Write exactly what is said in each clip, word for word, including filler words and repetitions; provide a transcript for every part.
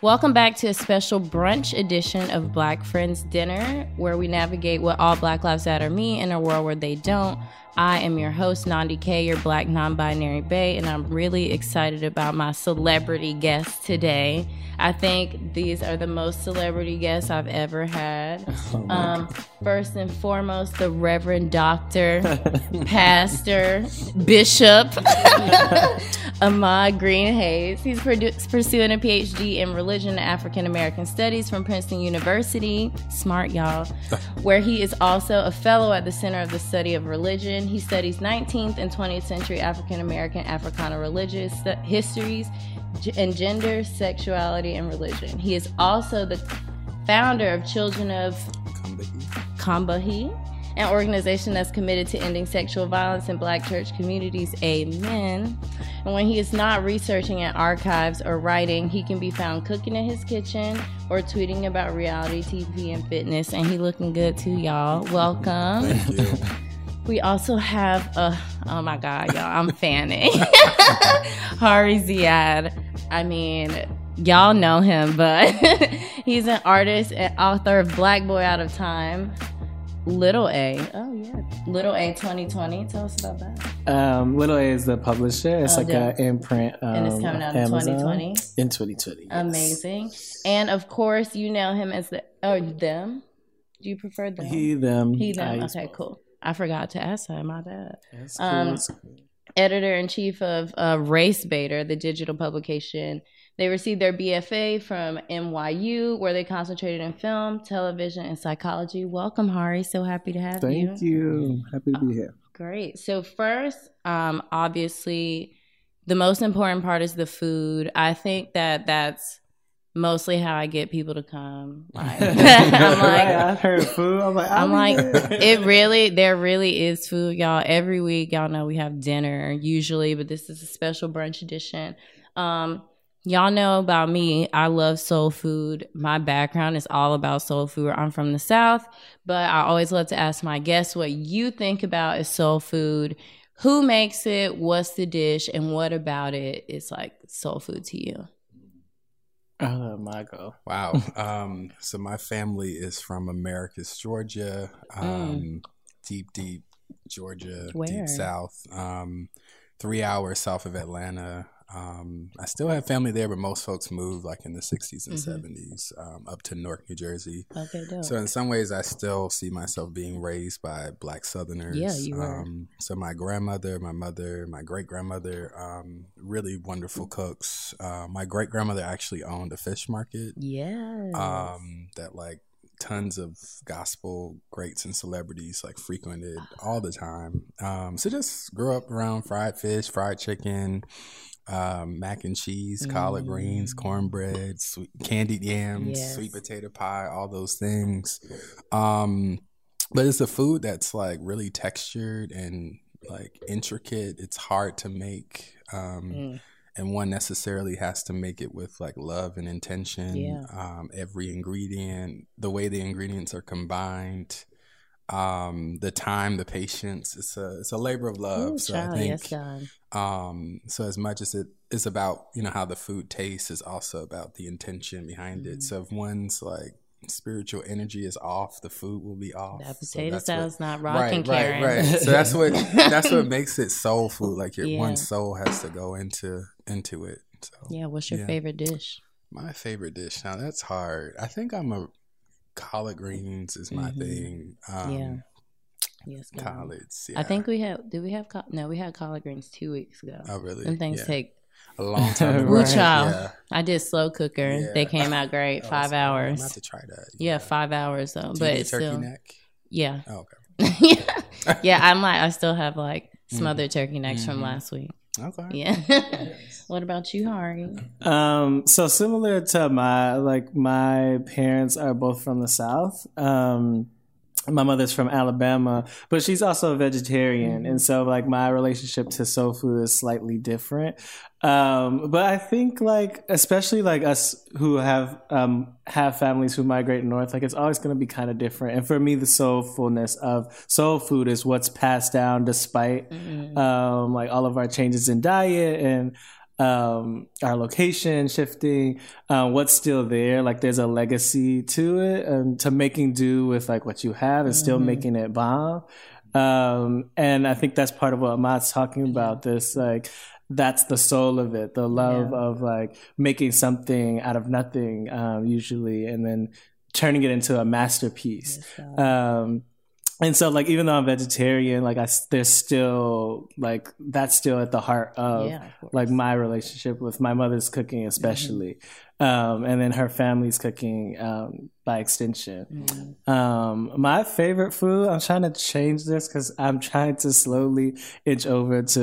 Welcome back to a special brunch edition of Black Friends Dinner, where we navigate what all Black lives matter mean in a world where they don't. I am your host, Nandi K, your Black non-binary bae, and I'm really excited about my celebrity guests today. I think these are the most celebrity guests I've ever had. Oh um, first and foremost, the Reverend Doctor, Pastor, Bishop, Ahmad Green Hayes. He's produ- pursuing a P H D in Religion and African American Studies from Princeton University. Smart, y'all. Where he is also a fellow at the Center of the Study of Religion. He studies nineteenth and twentieth century African American Africana religious histories and gender, sexuality, and religion. He is also the founder of Children of Kambahi, an organization that's committed to ending sexual violence in Black church communities. Amen. And when he is not researching at archives or writing, he can be found cooking in his kitchen or tweeting about reality T V and fitness. And he looking good too, y'all. Welcome. Thank you. We also have, uh, oh my God, y'all, I'm fanning. Hari Ziad. I mean, y'all know him, but he's an artist and author of Black Boy Out of Time, Little A. Oh, yeah. Little A twenty twenty. Tell us about that. Um, Little A is the publisher. It's oh, like an imprint. Um, and it's coming out in twenty twenty. In twenty twenty. Yes. Amazing. And of course, you know him as the, oh, them? Do you prefer them? He, them. He, them. Okay, cool. I forgot to ask her. My bad. That's cool. Um, Editor-in-chief of uh, Race Baiter, the digital publication. They received their B F A from N Y U, where they concentrated in film, television, and psychology. Welcome, Hari. So happy to have Thank you. Thank you. Happy to be here. Oh, great. So first, um, obviously, the most important part is the food. I think that that's mostly how I get people to come. Like, I'm like, I heard food. I'm like, I'm like, it really, there really is food, y'all. Every week, y'all know we have dinner usually, but this is a special brunch edition. Um, y'all know about me. I love soul food. My background is all about soul food. I'm from the South, but I always love to ask my guests what you think about is soul food. Who makes it? What's the dish? And what about it is like soul food to you? Oh, my God. Wow. Um, so my family is from Americus, Georgia, um, mm. deep, deep Georgia, Where? Deep South, um, three hours south of Atlanta. Um, I still have family there, but most folks moved like in the sixties and mm-hmm. seventies um, up to Newark, New Jersey. Okay, dope. So in some ways, I still see myself being raised by Black Southerners. Yeah, you were. Um, so my grandmother, my mother, my great-grandmother, um, really wonderful cooks. Uh, my great-grandmother actually owned a fish market. Yes. Um, that like tons of gospel greats and celebrities like frequented all the time. Um, so just grew up around fried fish, fried chicken, um, mac and cheese, mm. collard greens, cornbread, sweet, candied yams, yes. sweet potato pie, all those things. Um, but it's a food that's like really textured and like intricate. It's hard to make. Um, mm. And one necessarily has to make it with like love and intention. Yeah. Um, every ingredient, the way the ingredients are combined, um, the time, the patience. It's a it's a labor of love. Ooh, so child, I think, yes, God. um, so as much as it is about you know how the food tastes, is also about the intention behind mm-hmm. it. So if one's like spiritual energy is off, the food will be off. That potato so salad's not rocking, right, Karen. Right, right. So that's what that's what makes it soul food. Like your yeah. one soul has to go into into it. So yeah. What's your yeah. favorite dish? My favorite dish. Now that's hard. I think I'm a collard greens is my mm-hmm. thing. Um, yeah. Yes. Collards. Yeah. I think we have. Did we have? No, we had collard greens two weeks ago. Oh really? And things yeah. take. A long time. Woo child. Yeah. I did slow cooker. Yeah. They came out great. Oh, five so hours. I'm about to try that. Yeah, yeah five hours though. Do but you it's turkey still. neck? Yeah. Oh, okay. yeah. yeah, I'm like I still have like smothered mm-hmm. turkey necks mm-hmm. from last week. Okay. Yeah. What about you, Hari? Um, so similar to my like my parents are both from the South. Um, my mother's from Alabama, but she's also a vegetarian, mm-hmm. and so like my relationship to soul food is slightly different. Um, but I think like especially like us who have um, have families who migrate north, like it's always going to be kind of different. And for me, the soulfulness of soul food is what's passed down despite mm-hmm. um, like all of our changes in diet and um, our location shifting, uh, what's still there. Like there's a legacy to it, and to making do with like what you have and mm-hmm. still making it bomb. Um, and I think that's part of what Ahmad's talking about. This like that's the soul of it, the love yeah. of like making something out of nothing, um, usually, and then turning it into a masterpiece. Yes, um, and so like, even though I'm vegetarian, like I, there's still like, that's still at the heart of, yeah, of like my relationship with my mother's cooking, especially. Mm-hmm. Um, and then her family's cooking, um, by extension. Mm-hmm. Um, my favorite food, I'm trying to change this because I'm trying to slowly inch over to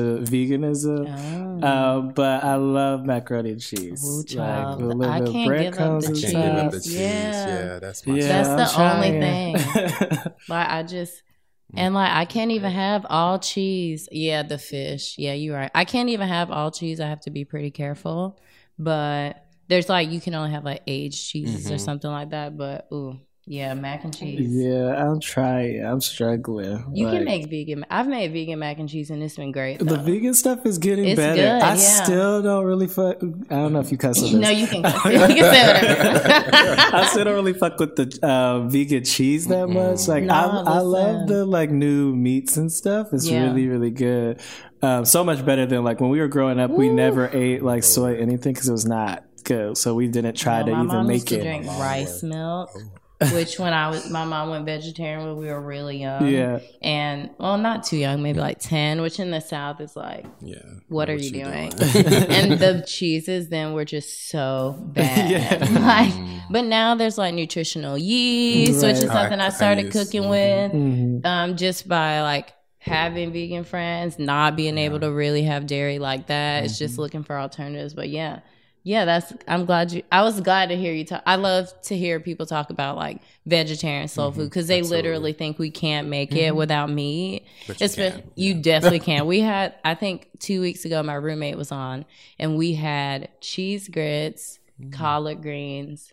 veganism. Oh. Uh, but I love macaroni and cheese. Ooh, child. Like, a little I bit can't give up the cheese. Give up the cheese. Yeah. yeah, that's my yeah, favorite. That's the only thing. Like, I just... And like, I can't even have all cheese. Yeah, the fish. Yeah, you're right. I can't even have all cheese. I have to be pretty careful. But there's like, you can only have like aged cheeses mm-hmm. or something like that. But ooh, yeah, mac and cheese. Yeah, I'm trying. I'm struggling. You like, can make vegan. I've made vegan mac and cheese and it's been great. Though. The vegan stuff is getting it's better. Good, I yeah. still don't really fuck. I don't know if you cuss on this. No, you can cuss. You can say whatever. I still don't really fuck with the uh, vegan cheese that much. Like no, I, I love the like new meats and stuff. It's yeah. really, really good. Um, so much better than like when we were growing up. Ooh. We never ate like soy anything because it was not good. So we didn't try no, to even mom make used to it. Drink rice milk. Which when I was, my mom went vegetarian when we were really young. Yeah. And, well, not too young, maybe like ten, which in the South is like, yeah. what are you, you doing? doing? And the cheeses then were just so bad. Yeah. Like, but now there's like nutritional yeast, right. which is something I, I started I use, cooking mm-hmm. with mm-hmm. Um, just by like having vegan friends, not being yeah. able to really have dairy like that. Mm-hmm. It's just looking for alternatives. But yeah. Yeah, that's, I'm glad you, I was glad to hear you talk. I love to hear people talk about like vegetarian soul mm-hmm. food because they Absolutely. literally think we can't make mm-hmm. it without meat. But you, Espe- can. you Yeah. definitely can. We had, I think two weeks ago, my roommate was on and we had cheese grits, mm-hmm. collard greens,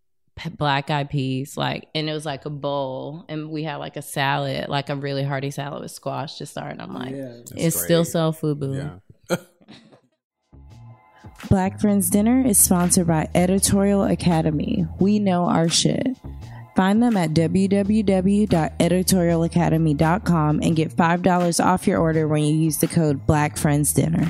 p- black eyed peas, like, and it was like a bowl and we had like a salad, like a really hearty salad with squash to start. And I'm like, yeah. it's great. Still soul food, boo. Yeah. Black Friends Dinner is sponsored by Editorial Academy. We know our shit. Find them at w w w dot editorial academy dot com and get five dollars off your order when you use the code Black Friends Dinner.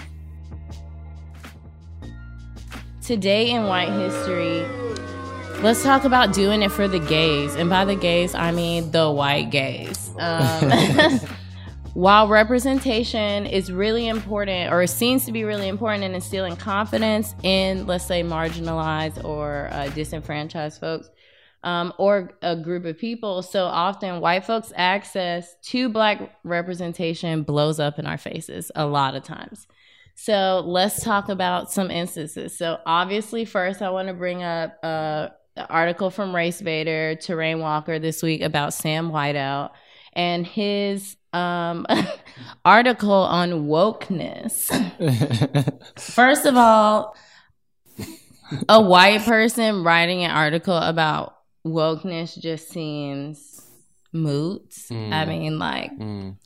Today in white history, let's talk about doing it for the gays. And by the gays, I mean the white gays. Um, While representation is really important, or it seems to be really important in instilling confidence in, let's say, marginalized or uh, disenfranchised folks, um, or a group of people, so often white folks' access to Black representation blows up in our faces a lot of times. So let's talk about some instances. So obviously, first, I want to bring up uh, an article from RaceBaiter, Terrain Walker this week about Sam Whiteout and his um article on wokeness. First of all, a white person writing an article about wokeness just seems moot. Mm. I mean, like, mm.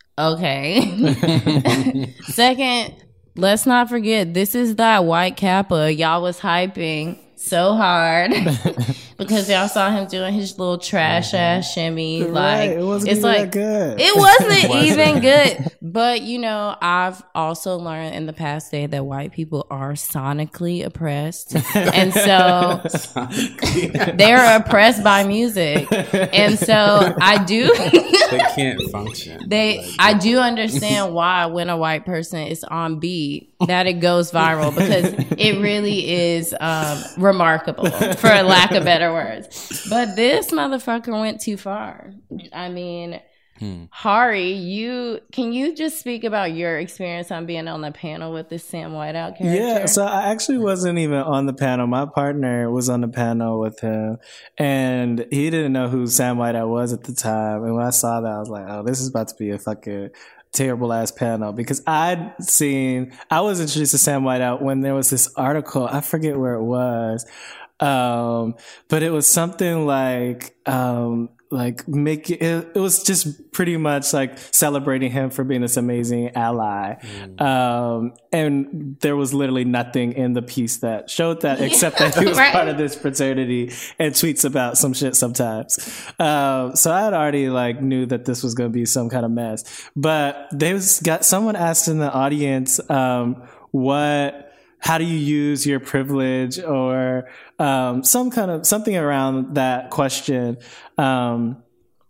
okay. Second, let's not forget, this is that white Kappa y'all was hyping so hard because y'all saw him doing his little trash ass shimmy. Right. Like it wasn't it's even like that good. It wasn't, it wasn't even good. But you know, I've also learned in the past day that white people are sonically oppressed, and so they're oppressed by music, and so I do. They can't function. They, like, I do understand why when a white person is on beat that it goes viral because it really is um, remarkable, for lack of better words. But this motherfucker went too far. I mean, hmm. Hari, you can you just speak about your experience on being on the panel with this Sam Whiteout character? Yeah, so I actually wasn't even on the panel. My partner was on the panel with him, and he didn't know who Sam Whiteout was at the time. And when I saw that, I was like, "Oh, this is about to be a fucking terrible ass panel," because I'd seen, I was introduced to Sam Whiteout when there was this article, I forget where it was, um, but it was something like, um, like make it, it was just pretty much like celebrating him for being this amazing ally. Mm. Um, and there was literally nothing in the piece that showed that except that he was right. part of this fraternity and tweets about some shit sometimes. Um, so I had already like knew that this was going to be some kind of mess, but they was got someone asked in the audience, um, what, how do you use your privilege or um, some kind of something around that question um,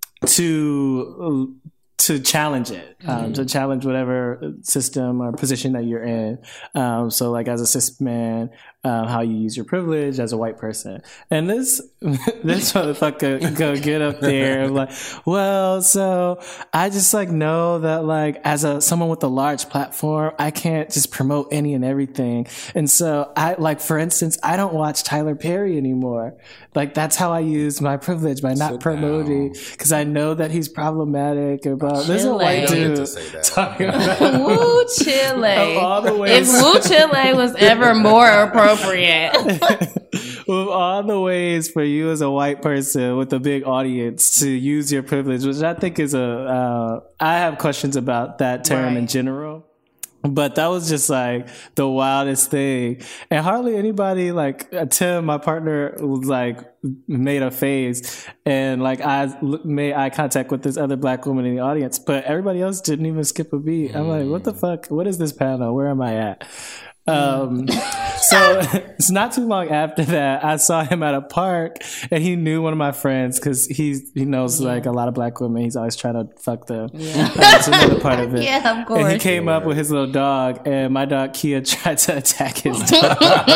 to to challenge it, um, mm-hmm. to challenge whatever system or position that you're in. Um, so like as a cis man, um, how you use your privilege as a white person. And this, this motherfucker go get up there and like, well, so I just like know that like as a, someone with a large platform, I can't just promote any and everything. And so I like, for instance, I don't watch Tyler Perry anymore. Like that's how I use my privilege by not Sit promoting because I know that he's problematic about there's a white dude talking about Woo Chile. All the ways. If Woo Chile was ever more appropriate. With all the ways for you as a white person with a big audience to use your privilege, which I think is a, uh, I have questions about that term right. in general. But that was just like the wildest thing. And hardly anybody like Tim, my partner, was like made a face and like I made eye contact with this other black woman in the audience, but everybody else didn't even skip a beat. I'm like, what the fuck? What is this panel? Where am I at? Um, so it's not too long after that, I saw him at a park and he knew one of my friends because he's, he knows yeah. like a lot of black women. He's always trying to fuck them. Yeah. That's another part of it. Yeah, of course. And he came up with his little dog and my dog Kia tried to attack his dog.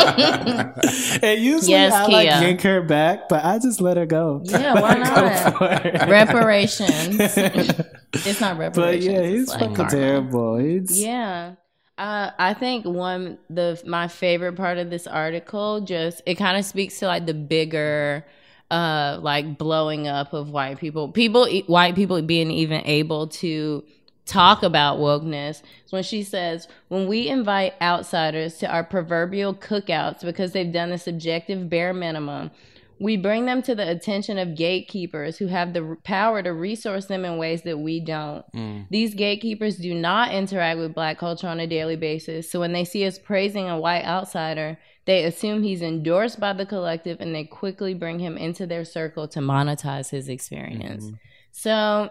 And usually yes, I Kia. like yank her back, but I just let her go. Yeah, why not? Reparations. It's not reparations. But yeah, he's like fucking karma. terrible. He's, yeah. Uh, I think one the my favorite part of this article just it kind of speaks to like the bigger uh like blowing up of white people people white people being even able to talk about wokeness. So when she says, when we invite outsiders to our proverbial cookouts because they've done the subjective bare minimum, we bring them to the attention of gatekeepers who have the power to resource them in ways that we don't. Mm. These gatekeepers do not interact with black culture on a daily basis. So when they see us praising a white outsider, they assume he's endorsed by the collective and they quickly bring him into their circle to monetize his experience. Mm-hmm. So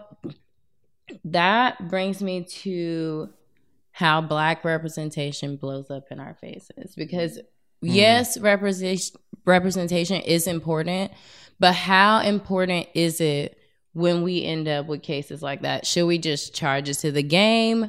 that brings me to how black representation blows up in our faces because Mm. yes, representation representation is important, but how important is it when we end up with cases like that? Should we just charge it to the game?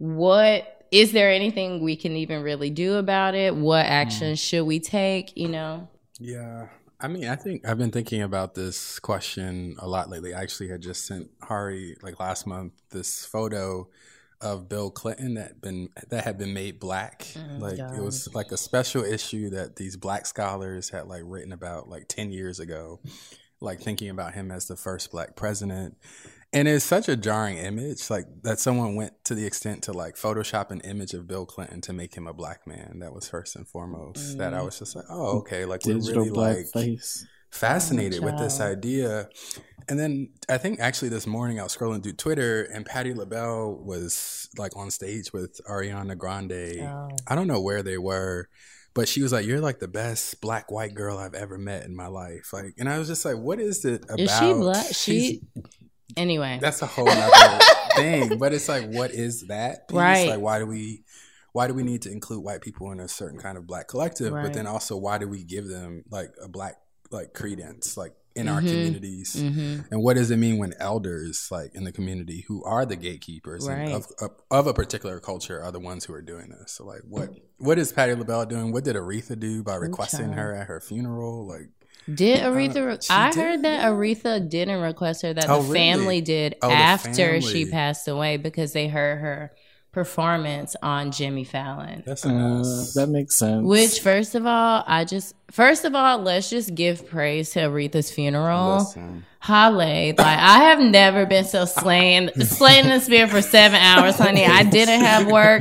What is there anything we can even really do about it? What action mm. should we take? You know? Yeah. I mean, I think I've been thinking about this question a lot lately. I actually had just sent Hari like last month this photo of Bill Clinton that been that had been made black. Oh, like God. It was like a special issue that these black scholars had like written about like ten years ago, like thinking about him as the first black president. And it's such a jarring image, like that someone went to the extent to like Photoshop an image of Bill Clinton to make him a black man. That was first and foremost. Mm. That I was just like, oh, okay, like Digital we're really like face. fascinated oh, with this idea. And then I think actually this morning I was scrolling through Twitter and Patti LaBelle was like on stage with Ariana Grande. Oh. I don't know where they were, but she was like, "You're like the best black white girl I've ever met in my life." Like, and I was just like, "What is it about?" Is she black? She anyway. That's a whole other thing. But it's like, what is that piece? Right? Like, why do we? Why do we need to include white people in a certain kind of black collective? Right. But then also, why do we give them like a black like credence? Like. In mm-hmm. our communities, mm-hmm. and what does it mean when elders, like in the community, who are the gatekeepers right. of, of of a particular culture, are the ones who are doing this? So, like, what what is Patti LaBelle doing? What did Aretha do by requesting her at her funeral? Like, did Aretha? Uh, I did, heard that yeah. Aretha didn't request her. That oh, the family really? did oh, after family. she passed away because they heard her performance on Jimmy Fallon. That's uh, that makes sense. Which, first of all, I just first of all, let's just give praise to Aretha's funeral. Listen. Holly, like I have never been so slain, slain in the spirit for seven hours, honey. I didn't have work.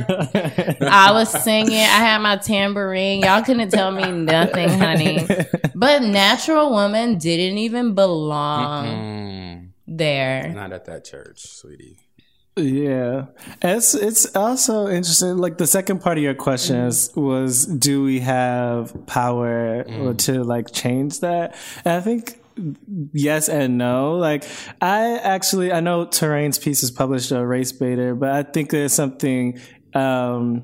I was singing. I had my tambourine. Y'all couldn't tell me nothing, honey. But Natural Woman didn't even belong. Mm-hmm. there. Not at that church, sweetie. Yeah, it's it's also interesting. Like the second part of your question mm. is, was, do we have power mm. to like change that? And I think yes and no. Like I actually, I know Terrain's piece is published on Race Baiter, but I think there's something. Um,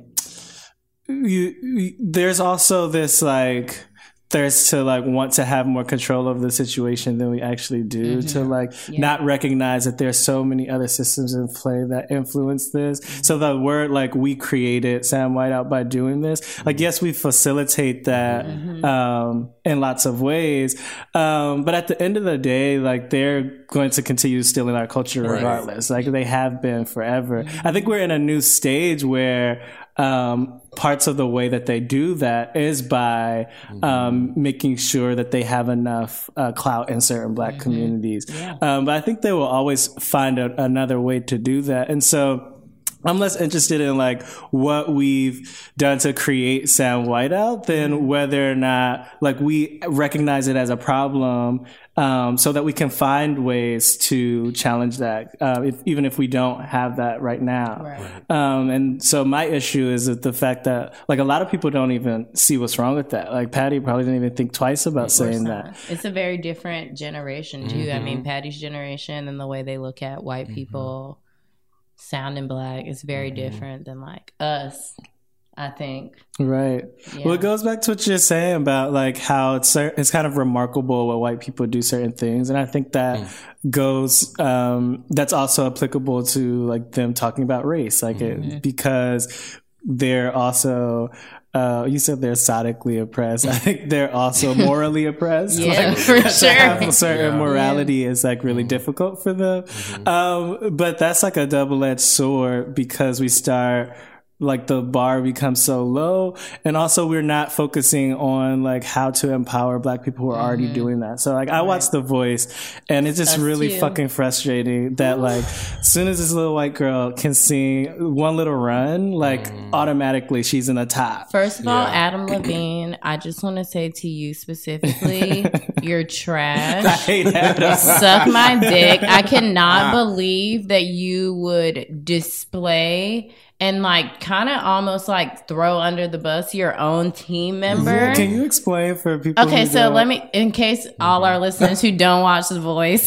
you, you, there's also this like. thirst to like want to have more control over the situation than we actually do, mm-hmm. to like yeah. not recognize that there's so many other systems in play that influence this. Mm-hmm. So the word like we created Sam Whiteout by doing this, mm-hmm. like yes, we facilitate that mm-hmm. um, in lots of ways, um, but at the end of the day, like they're going to continue stealing our culture regardless. Right. Like they have been forever. Mm-hmm. I think we're in a new stage where um, parts of the way that they do that is by mm-hmm. um, making sure that they have enough uh, clout in certain Black mm-hmm. communities. Yeah. Um, but I think they will always find a, another way to do that. And so I'm less interested in like what we've done to create Sam Whiteout than whether or not like we recognize it as a problem, um, so that we can find ways to challenge that, uh, if, even if we don't have that right now. Right. Um, and so my issue is that the fact that like a lot of people don't even see what's wrong with that. Like Patty probably didn't even think twice about saying not. that. It's a very different generation too. Mm-hmm. I mean, Patty's generation and the way they look at white mm-hmm. people sounding Black is very mm-hmm. different than like us, I think. Right. Yeah. Well, it goes back to what you're saying about like how it's it's kind of remarkable when white people do certain things, and I think that mm. goes um, that's also applicable to like them talking about race, like mm-hmm. it, because they're also. Uh, you said they're sonically oppressed. I think they're also morally oppressed. Yeah, like, for to sure. Have a certain yeah. morality yeah. is like really mm-hmm. difficult for them. Mm-hmm. Um, but that's like a double-edged sword because we start like the bar becomes so low, and also we're not focusing on like how to empower Black people who are mm-hmm. already doing that. So like I right. watched The Voice, and it's just Us really too. fucking frustrating that like as soon as this little white girl can sing one little run, like mm. automatically she's in the top. First of all, yeah. Adam Levine, I just want to say to you specifically, you're trash. I hate Adam. Suck my dick. I cannot believe that you would display and like kind of almost like throw under the bus your own team member. Yeah, can you explain for people? Okay, who so don't? let me, in case all our listeners who don't watch The Voice,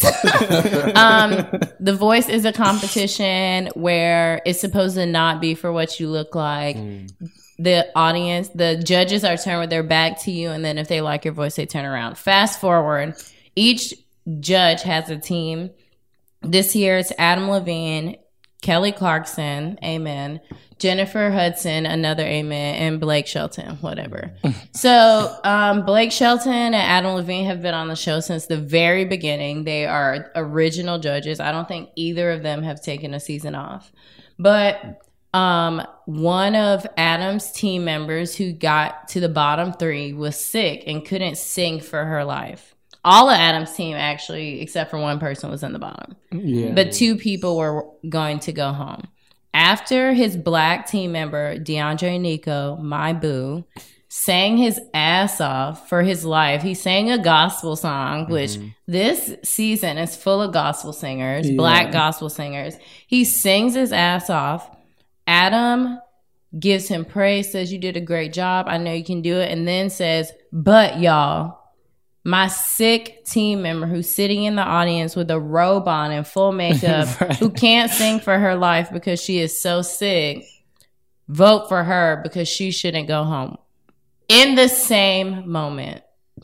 um, The Voice is a competition where it's supposed to not be for what you look like. Mm. The audience, the judges are turned with their back to you, and then if they like your voice, they turn around. Fast forward, each judge has a team. This year it's Adam Levine, Kelly Clarkson, amen, Jennifer Hudson, another amen, and Blake Shelton, whatever. So um, Blake Shelton and Adam Levine have been on the show since the very beginning. They are original judges. I don't think either of them have taken a season off. But um, one of Adam's team members who got to the bottom three was sick and couldn't sing for her life. All of Adam's team, actually, except for one person, was in the bottom. Yeah. But two people were going to go home. After his Black team member, DeAndre Nico, my boo, sang his ass off for his life. He sang a gospel song, mm-hmm. which this season is full of gospel singers, yeah. Black gospel singers. He sings his ass off. Adam gives him praise, says, "You did a great job. I know you can do it." And then says, "But y'all, my sick team member who's sitting in the audience with a robe on and full makeup, right. who can't sing for her life because she is so sick, vote for her because she shouldn't go home." In the same moment,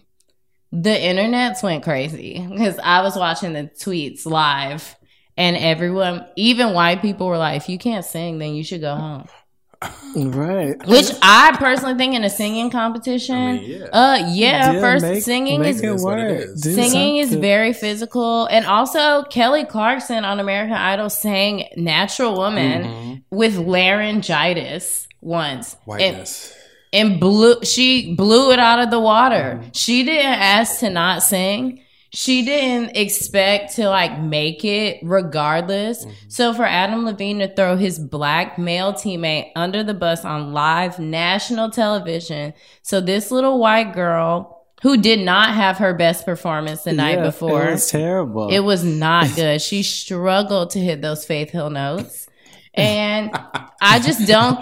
the internets went crazy because I was watching the tweets live, and everyone, even white people, were like, "If you can't sing, then you should go home." Right. Which I personally think in a singing competition, I mean, yeah. uh, yeah, yeah, first make, singing make is, it work. singing is very physical, and also Kelly Clarkson on American Idol sang "Natural Woman" mm-hmm. with laryngitis once, Whiteness. and, and blew she blew it out of the water. Mm-hmm. She didn't ask to not sing. She didn't expect to like make it regardless. Mm-hmm. So for Adam Levine to throw his Black male teammate under the bus on live national television, so this little white girl who did not have her best performance the night Yeah, before. It was terrible. It was not good. She struggled to hit those Faith Hill notes. And I just don't.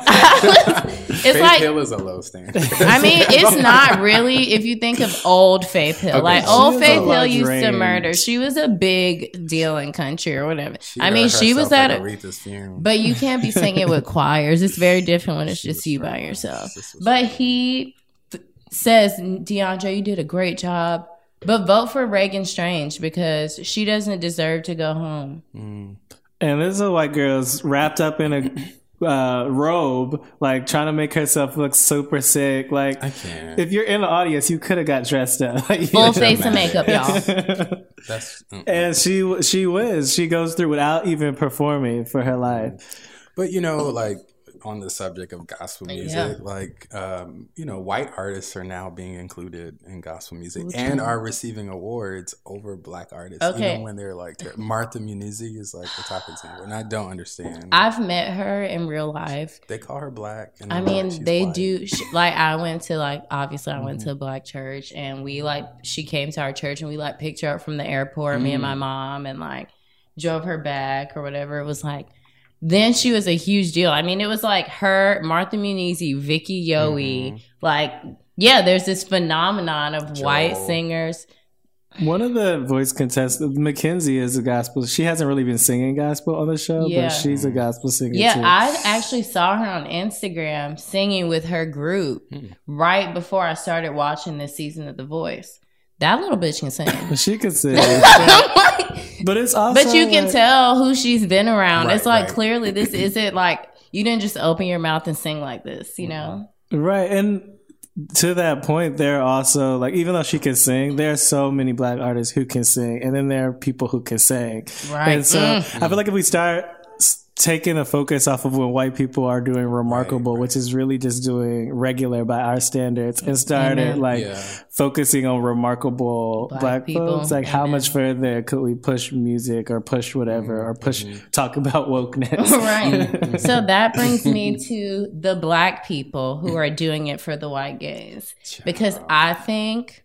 it's Faith like Hill is a low standard. I mean, it's not really. If you think of old Faith Hill, Okay, like she old was Faith a Hill used to range. murder. She was a big deal in country or whatever. She I mean, heard she was herself at at a. Aretha's funeral. But you can't be singing with choirs. It's very different when it's She just was you by struggling. yourself. This was But he th- says, DeAndre, you did a great job. But vote for Reagan Strange because she doesn't deserve to go home. Mm. And this is a white girl's wrapped up in a uh, robe, like trying to make herself look super sick. Like, I can't. if you're in the audience, you could have got dressed up. Like, Full should face of imagine. makeup, y'all. That's mm-mm. And she she wins. She goes through without even performing for her life. But you know, like on the subject of gospel music, Yeah. like um, you know, white artists are now being included in gospel music Which and one? are receiving awards over black artists. Okay. Even when they're like Martha Munizzi is like the top example, and I don't understand. I've met her in real life. they call her black. And I I'm like, mean, she's they white. do. She, like, I went to like obviously I went Mhm. to a black church, and we like she came to our church, and we like picked her up from the airport, me and my Mm. mom, and like drove her back or whatever. It was like. Then she was a huge deal. I mean, it was like her, Martha Munizzi, Vicky Yowie. Mhm. Like, yeah, there's this phenomenon of Joel. white singers. One of the voice contestants, Mackenzie, is a gospel. She hasn't really been singing gospel on the show, Yeah. but she's a gospel singer Yeah, too. I actually saw her on Instagram singing with her group Hmm. right before I started watching this season of The Voice. That little bitch can sing. She could sing, I'm like, but it's also. but you can like- tell who she's been around. Right, it's like right. clearly this isn't like you didn't just open your mouth and sing like this, you know? Right. And to that point, there are also, like, even though she can sing, there are so many black artists who can sing. And then there are people who can sing. Right. And so Mm. I feel like if we start s- taking a focus off of when white people are doing remarkable, Right, right. which is really just doing regular by our standards, and started Amen. like Yeah. focusing on remarkable Black black, people. folks, like how Amen. much further could we push music or push whatever or push talk about wokeness? Right. So that brings me to the black people who are doing it for the white gays. Because I think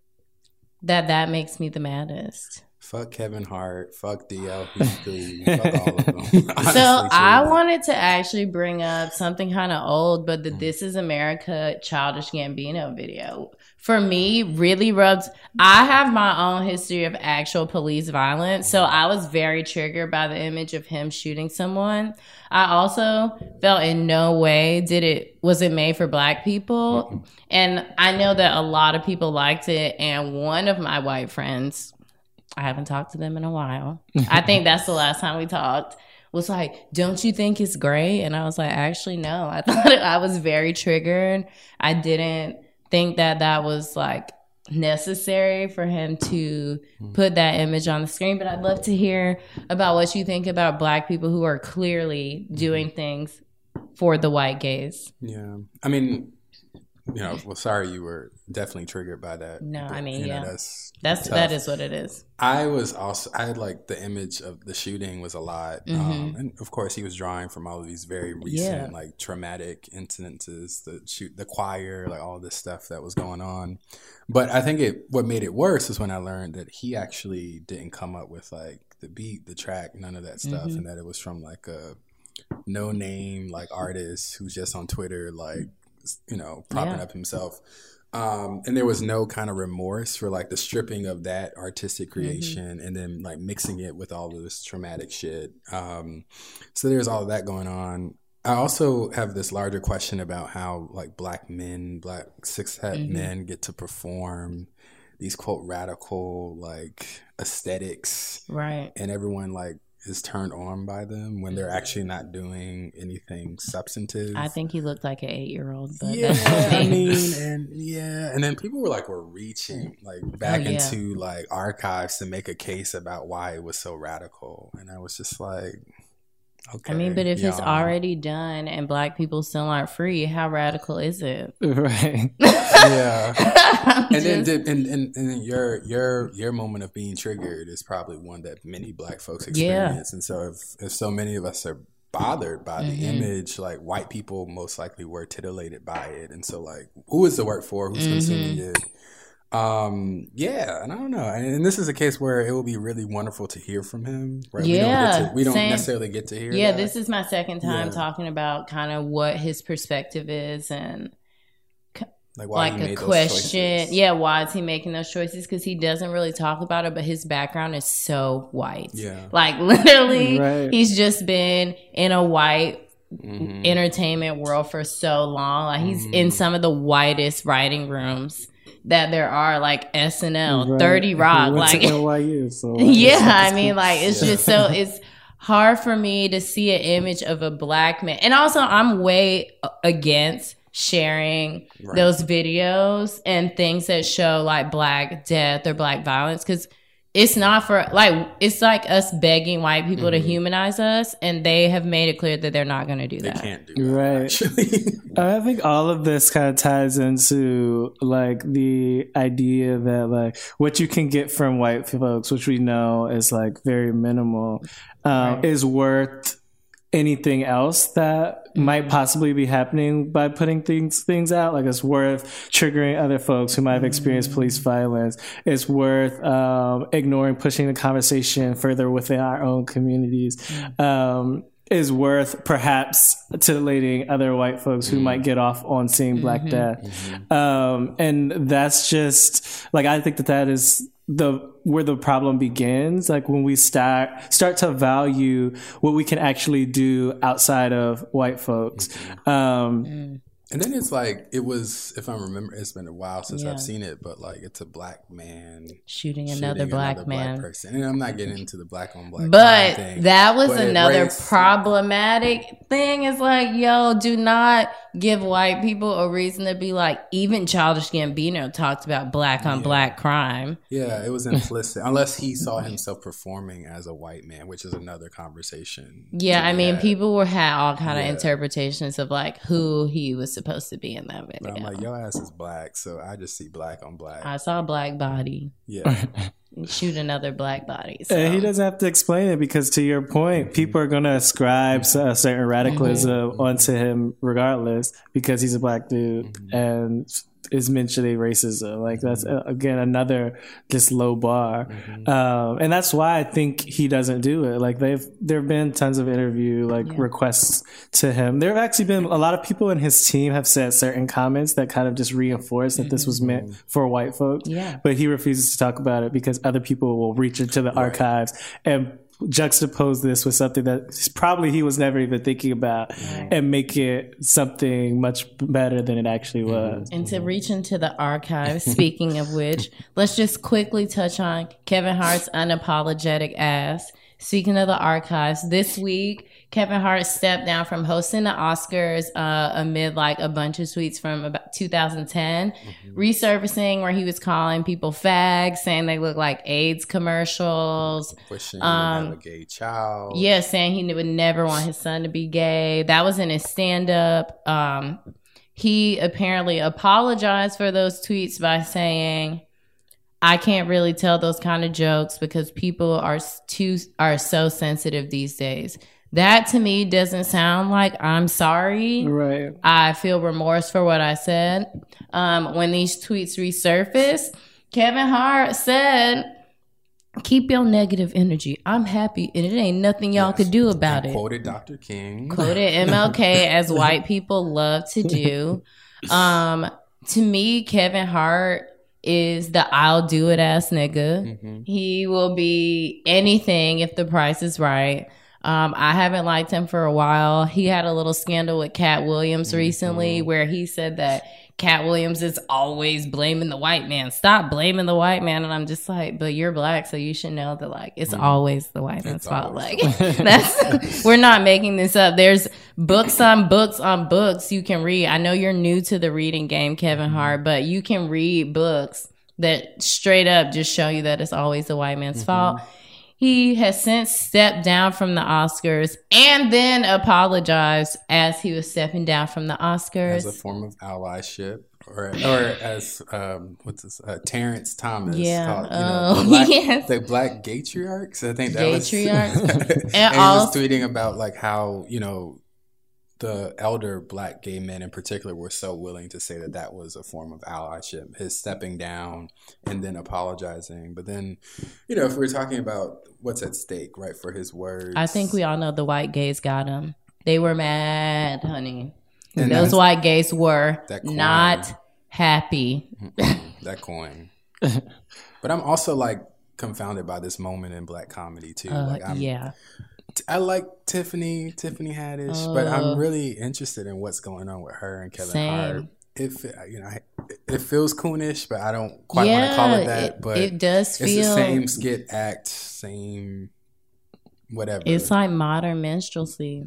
that that makes me the maddest. Fuck Kevin Hart. Fuck D L Hughley. Fuck all of them. Honestly, So I truly. wanted to actually bring up something kind of old, but the Mm. This Is America Childish Gambino video. For me, really rubs. I have my own history of actual police violence, so I was very triggered by the image of him shooting someone. I also felt in no way did it was it made for black people, and I know that a lot of people liked it. And one of my white friends, I haven't talked to them in a while. I think that's the last time we talked. Was like, don't you think it's great? And I was like, actually, no. I thought it, I was very triggered. I didn't think that that was like necessary for him to put that image on the screen. But I'd love to hear about what you think about black people who are clearly doing things for the white gays. Yeah. I mean, you know, well, sorry you were definitely triggered by that. No, but, I mean, you know, yeah. that's That's tough. that is what it is. I was also I had like the image of the shooting was a lot, um, Mhm. and of course he was drawing from all of these very recent Yeah. like traumatic incidences, the shoot, the choir, like all this stuff that was going on. But I think it what made it worse is when I learned that he actually didn't come up with like the beat, the track, none of that stuff, Mhm. and that it was from like a no name like artist who's just on Twitter like you know propping Yeah. up himself. Um, and there was no kind of remorse for like the stripping of that artistic creation and then like mixing it with all of this traumatic shit. Um, so there's all of that going on. I also have this larger question about how like black men, black six het Mhm. men get to perform these quote radical like aesthetics, Right. and everyone like is turned on by them when they're actually not doing anything substantive. I think he looked like an eight-year-old, but Yeah, that's just I me. mean, and yeah, and then people were like, were reaching like back Oh, yeah. into like archives to make a case about why it was so radical, and I was just like, okay. I mean, but if it's y'all. already done and black people still aren't free, how radical is it? Right. yeah. I'm And then, just- and, and and then your your your moment of being triggered is probably one that many black folks Yeah. experience, and so if if so many of us are bothered by the Mhm. image, like white people most likely were titillated by it, and so like who is the work for? Who's Mhm. consuming it? Um, yeah, and I don't know. And this is a case where it will be really wonderful to hear from him. Right? Yeah, we don't, get to, we don't same. necessarily get to hear. Yeah, that. this is my second time Yeah. talking about kind of what his perspective is and like, why like he a made those question. choices. Yeah, why is he making those choices? Because he doesn't really talk about it, but his background is so white. Yeah. Like literally, Right. he's just been in a white Mm-hmm. entertainment world for so long. Like he's Mhm. in some of the whitest writing rooms that there are, like S N L, Right. thirty Rock, He went like to N Y U, so yeah. I mean, like it's Yeah. just so it's hard for me to see an image of a black man, and also I'm way against sharing Right. those videos and things that show like black death or black violence because it's not for like it's like us begging white people Mhm. to humanize us, and they have made it clear that they're not going to do They that. can't do that. Right. Actually. I think all of this kind of ties into like the idea that like what you can get from white folks, which we know is like very minimal, um, Right. is worth anything else that might possibly be happening by putting things things out. Like it's worth triggering other folks who might have experienced police violence. It's worth um, ignoring pushing the conversation further within our own communities. Um, is worth perhaps titillating other white folks who might get off on seeing Black Death. Um, and that's just like, I think that that is the, where the problem begins. Like when we start, start to value what we can actually do outside of white folks. Um, And then it's like, it was, if I remember, it's been a while since Yeah. I've seen it, but like it's a black man Shooting shooting another black another man. black person. And I'm not getting into the black on black crime But thing. that was But it another raised- problematic thing. Is like, yo, do not give white people a reason to be like, even Childish Gambino talked about black on Yeah. black crime. Yeah, it was implicit. Unless he saw himself performing as a white man, which is another conversation. Yeah, to I be mean, had. people were had all kind of Yeah. interpretations of like who he was supposed to be in that But video. I'm like, your ass is black, so I just see black on black. I saw a black body Yeah. shoot another black body. So. And he doesn't have to explain it because, to your point, people are going to ascribe a certain radicalism onto him regardless because he's a black dude and is mentioning racism. Like that's uh, again another just low bar, um, and that's why I think he doesn't do it. Like they've there have been tons of interview like Yeah. requests to him. There have actually been a lot of people in his team have said certain comments that kind of just reinforce that this was meant for white folks. Yeah. But he refuses to talk about it because other people will reach into the archives and juxtapose this with something that probably he was never even thinking about and make it something much better than it actually was. And to reach into the archives, speaking of which, let's just quickly touch on Kevin Hart's unapologetic ass. Speaking of the archives, this week, Kevin Hart stepped down from hosting the Oscars uh, amid like a bunch of tweets from about two thousand ten, resurfacing where he was calling people fags, saying they look like AIDS commercials. Pushing Um, have a gay child. Yeah, saying he would never want his son to be gay. That was in his stand-up. Um, he apparently apologized for those tweets by saying, I can't really tell those kind of jokes because people are s- too are so sensitive these days. That to me doesn't sound like I'm sorry. Right. I feel remorse for what I said. Um, when these tweets resurfaced, Kevin Hart said, keep your negative energy. I'm happy and it ain't nothing y'all Yes. could do about And it. Quoted Doctor King. Quoted M L K as white people love to do. Um, to me, Kevin Hart is the I'll do it ass nigga. Mhm. He will be anything if the price is right. Um, I haven't liked him for a while. He had a little scandal with Cat Williams recently where he said that Cat Williams is always blaming the white man. Stop blaming the white man. And I'm just like, but you're black, so you should know that like it's always the white man's It's fault. always Like the that's we're not making this up. There's books on books on books you can read. I know you're new to the reading game, Kevin Hart, but you can read books that straight up just show you that it's always the white man's fault. He has since stepped down from the Oscars and then apologized as he was stepping down from the Oscars. As a form of allyship. Or, or as um, what's this? Uh, Terrence Thomas Yeah. called, you Oh, know, the black, yes. the black gatriarchs. I think that Gatriarchs. was. and And he was also- tweeting about like how you know the elder black gay men in particular were so willing to say that that was a form of allyship, his stepping down and then apologizing. But then, you know, if we're talking about what's at stake, right, for his words. I think we all know the white gays got him. They were mad, honey. And those white gays were that coin. Not happy. That coin. But I'm also like confounded by this moment in black comedy too. Uh, like I'm, yeah. I like Tiffany, Tiffany Haddish, uh, but I'm really interested in what's going on with her and Kevin same. Hart. If you know, it feels coonish, but I don't quite yeah, want to call it that. It, but it does feel it's the same skit act, same whatever. It's like modern minstrelsy.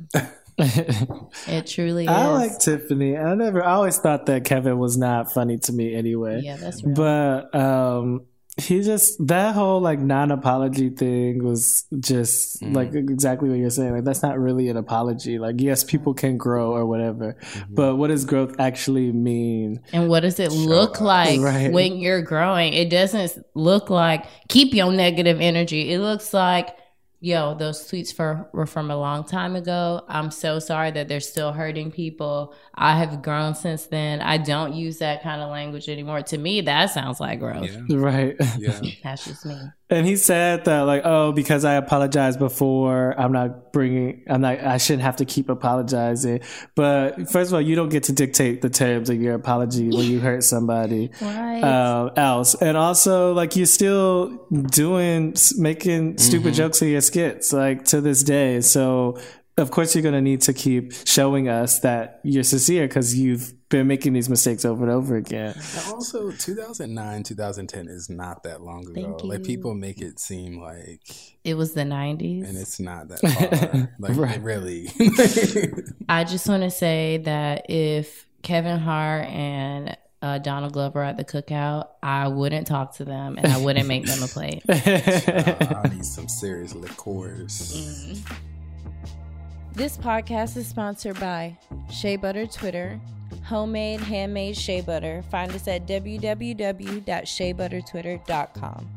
It truly is. I like Tiffany. I never. I always thought that Kevin was not funny to me anyway. Yeah, that's right. But um, he just that whole like non-apology thing was just mm. like exactly what you're saying. Like that's not really an apology. Like yes, people can grow or whatever, mm-hmm. but what does growth actually mean? And what does it Show look us. like right. when you're growing? It doesn't look like keep your negative energy. It looks like, yo, those tweets for, were from a long time ago. I'm so sorry that they're still hurting people. I have grown since then. I don't use that kind of language anymore. To me, that sounds like growth. Yeah. Right. Yeah. That's just me. And he said that like, oh, because I apologized before, I'm not bringing, I'm not, I shouldn't have to keep apologizing. But first of all, you don't get to dictate the terms of your apology when you hurt somebody right. uh, else. And also, like, you're still doing, making stupid mm-hmm. jokes in your skits, like, to this day. So, of course, you're going to need to keep showing us that you're sincere because you've been making these mistakes over and over again. And also, two thousand nine, two thousand ten is not that long ago. Like, people make it seem like it was the nineties. And it's not that far. Like, right. really. I just want to say that if Kevin Hart and uh, Donald Glover at the cookout, I wouldn't talk to them and I wouldn't make them a plate. uh, I need some serious liqueurs. Mm. This podcast is sponsored by Shea Butter Twitter, homemade, handmade shea butter. Find us at w w w dot shea butter twitter dot com.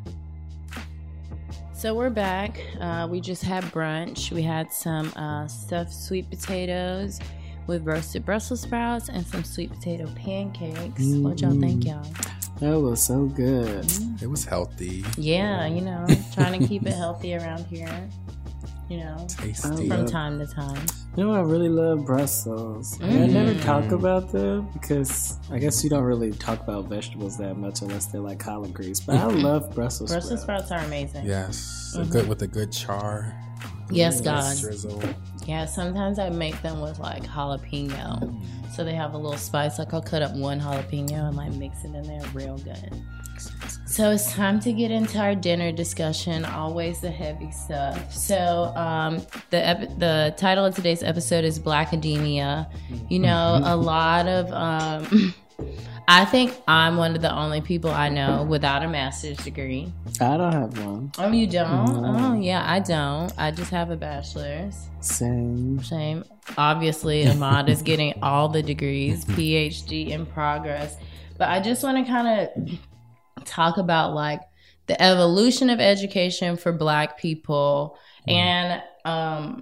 So we're back. Uh, we just had brunch. We had some uh, stuffed sweet potatoes with roasted Brussels sprouts and some sweet potato pancakes. Mm. What y'all think, y'all? That was so good. Mm. It was healthy. Yeah, you know, trying to keep it healthy around here. You know, tasty. From time to time. You know, I really love Brussels. Mm. I never talk about them because I guess you don't really talk about vegetables that much unless they're like collard greens. But I love Brussels sprouts. Brussels sprouts are amazing. Yes, mm-hmm. good with a good char. Yes, God. Drizzle. Yeah, sometimes I make them with like jalapeno, mm. so they have a little spice. Like I'll cut up one jalapeno and like mix it in there, real good. So it's time to get into our dinner discussion, always the heavy stuff. So um, the ep- the title of today's episode is Blackademia. You know, a lot of, um, I think I'm one of the only people I know without a master's degree. I don't have one. Oh, you don't? No. Oh, yeah, I don't. I just have a bachelor's. Same. Same. Obviously, Ahmad is getting all the degrees, P H D in progress. But I just want to kind of talk about like the evolution of education for Black people mm. and um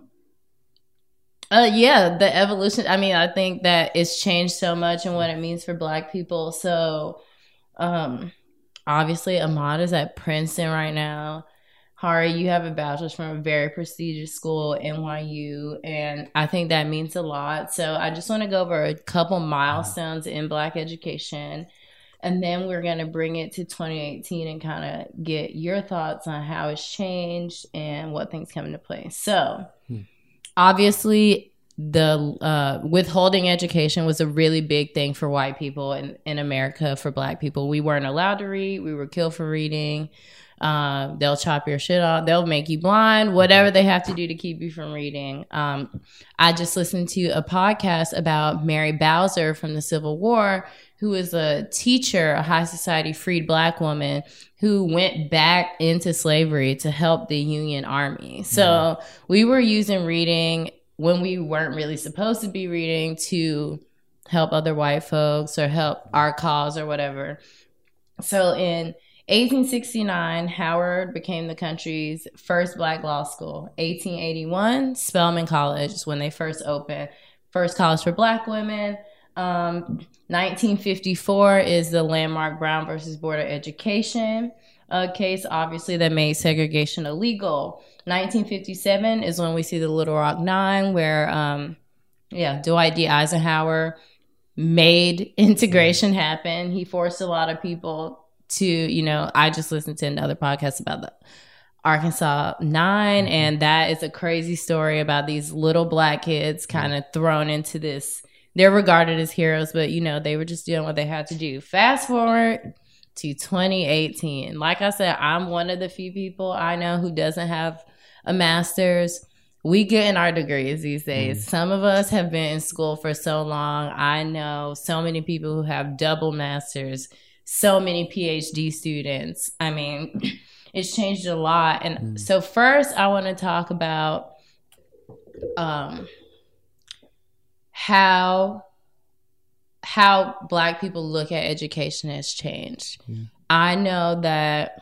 uh yeah the evolution. I mean, I think that it's changed so much in what it means for Black people. So um obviously Ahmad is at Princeton right now. Hari, you have a bachelor's from a very prestigious school, N Y U, and I think that means a lot. So I just want to go over a couple milestones in Black education. And then we're going to bring it to twenty eighteen and kind of get your thoughts on how it's changed and what things come into play. So, hmm. obviously, the uh, withholding education was a really big thing for white people in, in America, for Black people. We weren't allowed to read. We were killed for reading. Um, they'll chop your shit off. They'll make you blind, whatever they have to do to keep you from reading. Um, I just listened to a podcast about Mary Bowser from the Civil War, who is a teacher, a high society freed Black woman who went back into slavery to help the Union Army. So mm. we were using reading when we weren't really supposed to be reading to help other white folks or help our cause or whatever. So in eighteen sixty-nine, Howard became the country's first Black law school. eighteen eighty-one, Spelman College is when they first opened. first college for black women. Um, nineteen fifty-four is the landmark Brown versus Board of Education uh, case, obviously, that made segregation illegal. nineteen fifty-seven is when we see the Little Rock Nine, where, um, yeah, Dwight D. Eisenhower made integration happen. He forced a lot of people to, you know, I just listened to another podcast about the Arkansas Nine, and that is a crazy story about these little black kids kind of thrown into this. They're regarded as heroes, but, you know, they were just doing what they had to do. Fast forward to twenty eighteen. Like I said, I'm one of the few people I know who doesn't have a master's. We get in our degrees these days. Mm. Some of us have been in school for so long. I know so many people who have double masters, so many P H D students. I mean, it's changed a lot. And mm. so first I want to talk about um, how how black people look at education has changed. Mm. I know that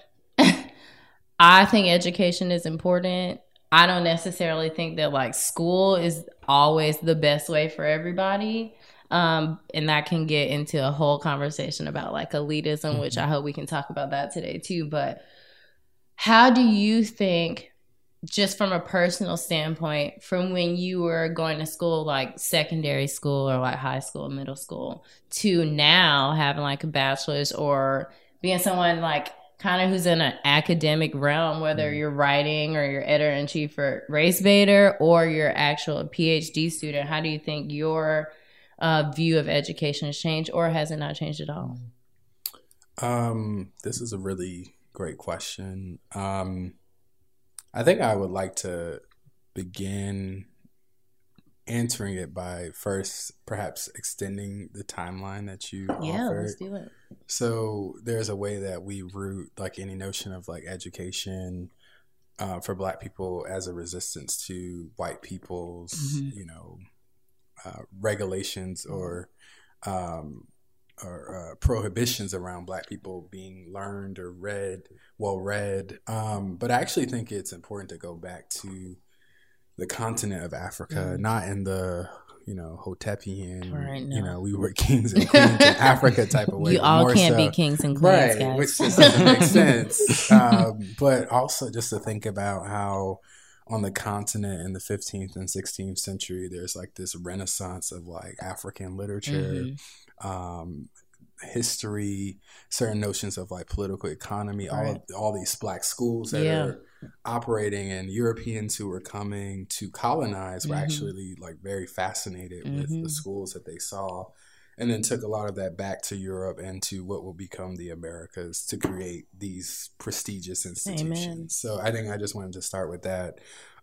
I think education is important. I don't necessarily think that like school is always the best way for everybody. Um, and that can get into a whole conversation about like elitism, mm-hmm. which I hope we can talk about that today too. But how do you think, just from a personal standpoint, from when you were going to school, like secondary school or like high school, middle school, to now having like a bachelor's or being someone like kind of who's in an academic realm, whether you're writing or you're editor-in-chief for RaceBaiter or you're actual P H D student, how do you think your uh, view of education has changed, or has it not changed at all? Um, this is a really great question. Um, I think I would like to begin answering it by first perhaps extending the timeline that you yeah, offered. Let's do it. So there's a way that we root like any notion of like education uh, for black people as a resistance to white people's, mm-hmm. you know, uh, regulations or um, or uh, prohibitions around black people being learned or read, well read. Um, but I actually think it's important to go back to the continent of Africa, mm-hmm. not in the, you know, Hotepian, right, no. you know, we were kings and queens in Africa type of way. You all can't so, be kings and queens, right, guys. Which just doesn't make sense. Um, but also just to think about how on the continent in the fifteenth and sixteenth century, there's like this renaissance of like African literature, mm-hmm. um, history, certain notions of like political economy, right. all of, all these black schools that yeah. are operating, and Europeans who were coming to colonize were mm-hmm. actually like very fascinated mm-hmm. with the schools that they saw, and then took a lot of that back to Europe and to what will become the Americas to create these prestigious institutions. Amen. So I think I just wanted to start with that.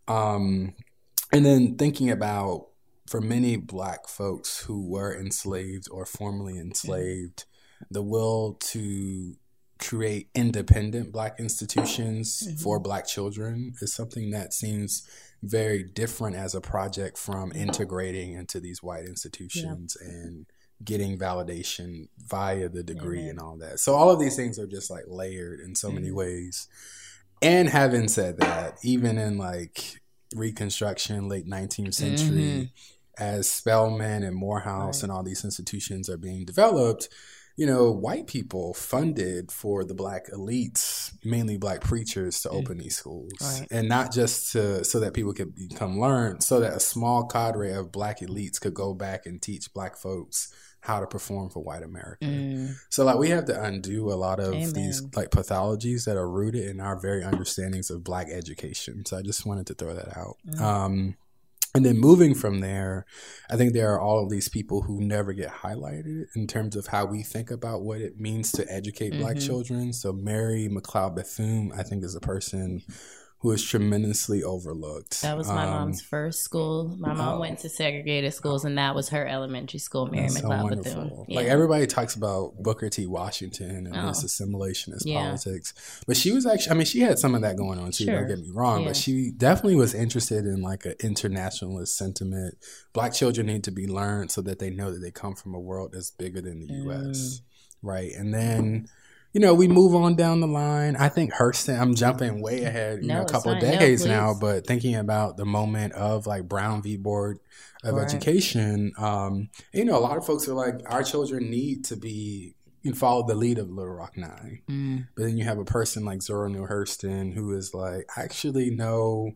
Um, and then thinking about, for many black folks who were enslaved or formerly enslaved, mm-hmm. the will to create independent black institutions mm-hmm. for black children is something that seems very different as a project from integrating into these white institutions yeah. and getting validation via the degree mm-hmm. and all that. So all of these things are just like layered in so mm-hmm. many ways. And having said that, even in like Reconstruction, late nineteenth century, mm-hmm. as Spelman and Morehouse right. and all these institutions are being developed, you know, white people funded for the black elites, mainly black preachers, to open these schools. Right. And not just to, so that people could become learned, so that a small cadre of black elites could go back and teach black folks how to perform for white America. Mm. So like we have to undo a lot of Amen. These like pathologies that are rooted in our very understandings of black education. So I just wanted to throw that out. Mm. Um, And then moving from there, I think there are all of these people who never get highlighted in terms of how we think about what it means to educate mm-hmm. black children. So Mary McLeod Bethune, I think, is a person who is tremendously overlooked. That was my um, mom's first school. My mom oh, went to segregated schools, and that was her elementary school, Mary McLeod so Bethune. Yeah. Like everybody talks about Booker T. Washington and oh. this assimilationist yeah. politics, but she was actually, I mean, she had some of that going on too, sure. don't get me wrong, yeah. but she definitely was interested in like an internationalist sentiment. Black children need to be learned so that they know that they come from a world that's bigger than the mm. U S, right? And then you know, we move on down the line. I think Hurston, I'm jumping way ahead, you No, know, a it's couple of fine. No, decades please. now, but thinking about the moment of like Brown v. Board of Right. Education, um, you know, a lot of folks are like, our children need to be, you know, follow the lead of Little Rock Nine. Mm. But then you have a person like Zora Neale Hurston who is like, actually, no.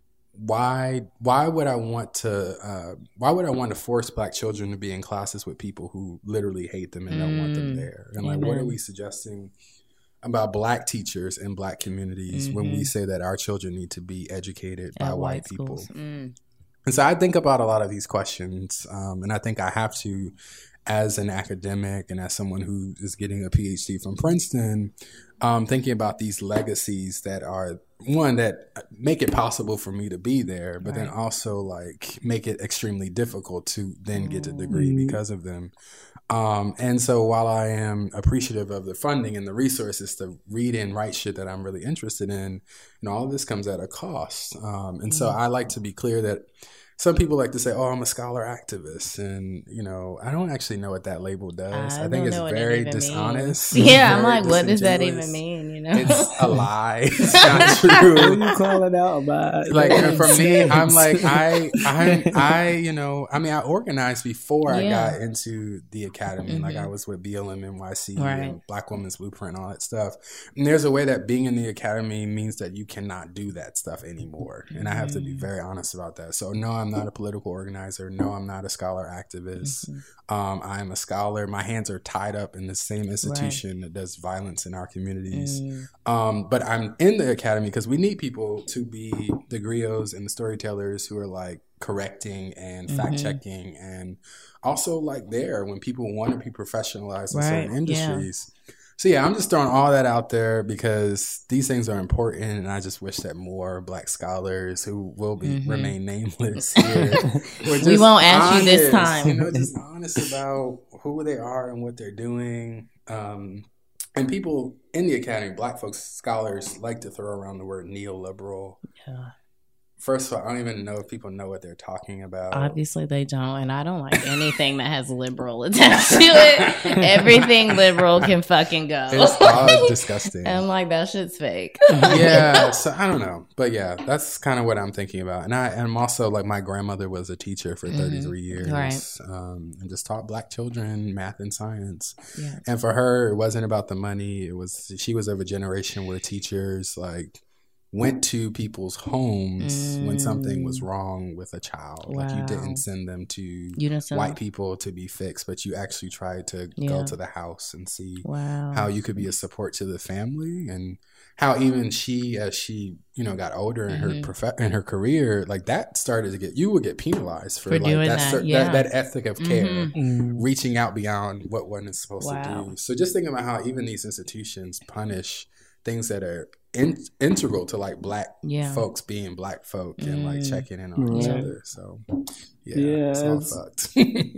Why? Why would I want to? Uh, why would I want to force Black children to be in classes with people who literally hate them and don't want them Mm. there? And like, what are Amen. we suggesting about Black teachers in Black communities when we Mhm. say that our children need to be educated by At white white people? schools. Mm. And so I think about a lot of these questions, um, and I think I have to, as an academic and as someone who is getting a P H D from Princeton, um, thinking about these legacies that are, one, that make it possible for me to be there, but then Right. also like make it extremely difficult to then get a degree Mm. because of them. Um, and so while I am appreciative of the funding and the resources to read and write shit that I'm really interested in, you know, all of this comes at a cost. Um, and so I like to be clear that some people like to say, oh, I'm a scholar activist. And, you know, I don't actually know what that label does. I I, think don't it's know what it very even dishonest. means. Yeah, I'm very like, what does that disingenuous. even mean? You know, It's a lie. It's not What true. are you calling out about? Like, That and for makes me, I'm sense. like, I, I, I, you know, I mean, I organized before I Yeah. got into the academy. Like, I was with B L M N Y C Right. and Black Women's Blueprint and all that stuff. And there's a way that being in the academy means that you cannot do that stuff anymore. And I have to be very honest about that. So, no, I'm not a political organizer. No, I'm not a scholar activist. Um, I'm a scholar. My hands are tied up in the same institution that does violence in our communities. Mm. Um, but I'm in the academy because we need people to be the griots and the storytellers who are like correcting and Mm-hmm. fact checking and also like there when people want to be professionalized in Right, certain yeah. industries. So yeah, I'm just throwing all that out there because these things are important, and I just wish that more Black scholars who will be Mhm. remain nameless here were We just won't ask you this honest, time. You know, just honest about who they are and what they're doing. Um, and people in the academy, Black folks, scholars, like to throw around the word neoliberal. Yeah. First of all, I don't even know if people know what they're talking about. Obviously they don't, and I don't like anything that has liberal attached to it. Everything liberal can fucking go. It's all disgusting. I'm like, that shit's fake. Yeah, so I don't know, but yeah, that's kind of what I'm thinking about. And I am also like, my grandmother was a teacher for thirty-three years, Right. um, and just taught Black children math and science. Yeah. And for her, it wasn't about the money. It was, she was of a generation where teachers like went to people's homes when something was wrong with a child. Like, you Wow. didn't send them to You didn't send white them- people to be fixed, but you actually tried to Yeah. go to the house and see Wow. how you could be a support to the family, and how even she, as she, you know, got older in her Mhm. prof- in her career, like that started to get, you would get penalized for, For like doing that, that, cer- yeah. that that ethic of care, Mhm. Mm. reaching out beyond what one is supposed Wow. to do. So just thinking about how even these institutions punish things that are in- integral to like Black Yeah. folks being Black folk and like Mm. checking in on each Right. other. So yeah, Yeah, it's all it's- fucked.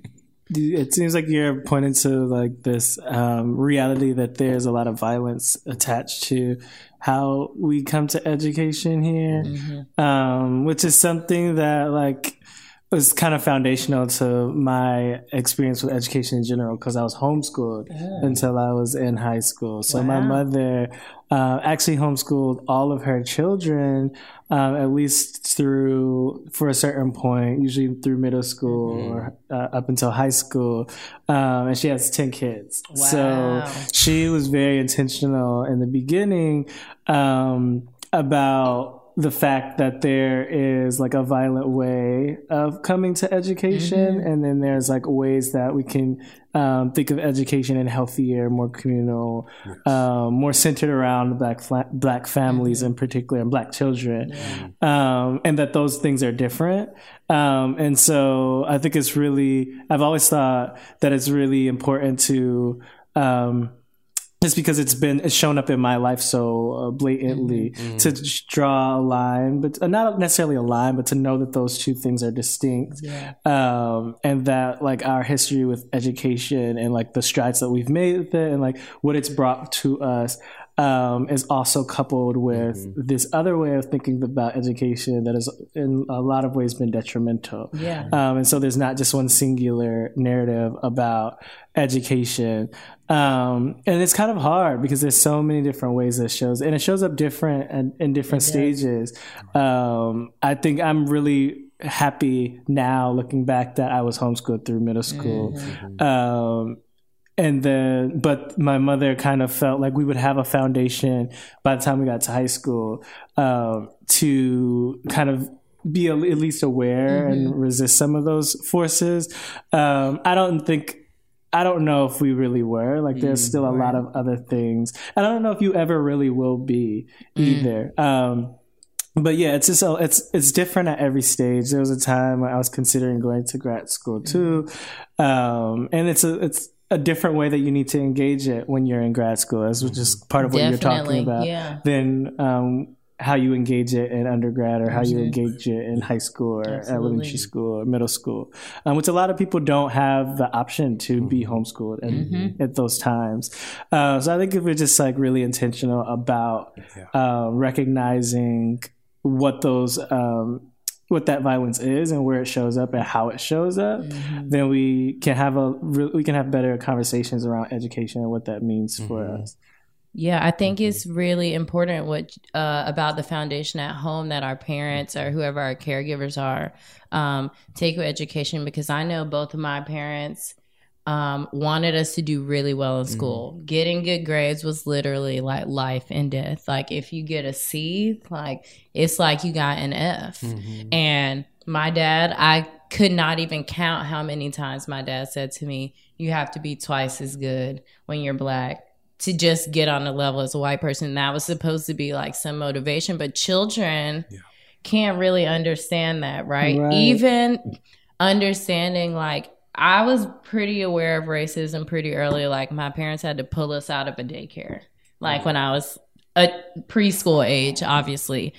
It seems like you're pointing to like this um, reality that there's a lot of violence attached to how we come to education here, Mhm. um, which is something that like was kind of foundational to my experience with education in general, because I was homeschooled until I was in high school. So my Wow. mother uh, actually homeschooled all of her children, um, at least through, for a certain point, usually through middle school Mhm. or uh, up until high school. Um, and she has ten kids. Wow. So she was very intentional in the beginning um, about the fact that there is like a violent way of coming to education, Mhm. and then there's like ways that we can um, think of education in healthier, more communal, um, more centered around black fla- black families in particular and Black children, um, and that those things are different. Um, and so I think it's really, I've always thought that it's really important to. Um, just because it's been it's shown up in my life so uh, blatantly, Mm-hmm. to just draw a line, but uh, not necessarily a line, but to know that those two things are distinct, Yeah. um, and that like our history with education and like the strides that we've made with it and like what it's brought to us, um, is also coupled with mm-hmm. this other way of thinking about education that has in a lot of ways been detrimental. Yeah. Um, and so there's not just one singular narrative about education. Um, and it's kind of hard because there's so many different ways that shows, and it shows up different and in different stages. Um, I think I'm really happy now looking back that I was homeschooled through middle school. Mm-hmm. Um, and then, but my mother kind of felt like we would have a foundation by the time we got to high school, um, to kind of be a, at least aware mm-hmm. and resist some of those forces. Um, I don't think, I don't know if we really were. Like, there's still a lot of other things. And I don't know if you ever really will be either. Mm. Um, but yeah, it's just, a, it's, it's different at every stage. There was a time when I was considering going to grad school too. Um, and it's a, it's a different way that you need to engage it when you're in grad school, as which is part of what Definitely, you're talking about. Yeah. Than, um, how you engage it in undergrad or how you engage it in high school or Absolutely. elementary school or middle school, um, which a lot of people don't have the option to be homeschooled at, mm-hmm. at those times. Uh, so I think if we're just like really intentional about yeah. uh, recognizing what those, um, what that violence is and where it shows up and how it shows up, mm-hmm. then we can have a we can have better conversations around education and what that means mm-hmm. for us. Yeah, I think it's really important what uh, about the foundation at home that our parents or whoever our caregivers are um, take with education, because I know both of my parents um, wanted us to do really well in school. Mm-hmm. Getting good grades was literally like life and death. Like, if you get a C, like it's like you got an F. Mm-hmm. And my dad, I could not even count how many times my dad said to me, "You have to be twice as good when you're Black to just get on the level as a white person." That was supposed to be like some motivation, but children yeah. can't really understand that, right? right? Even understanding, like, I was pretty aware of racism pretty early. Like, my parents had to pull us out of a daycare, like when I was a preschool age, obviously.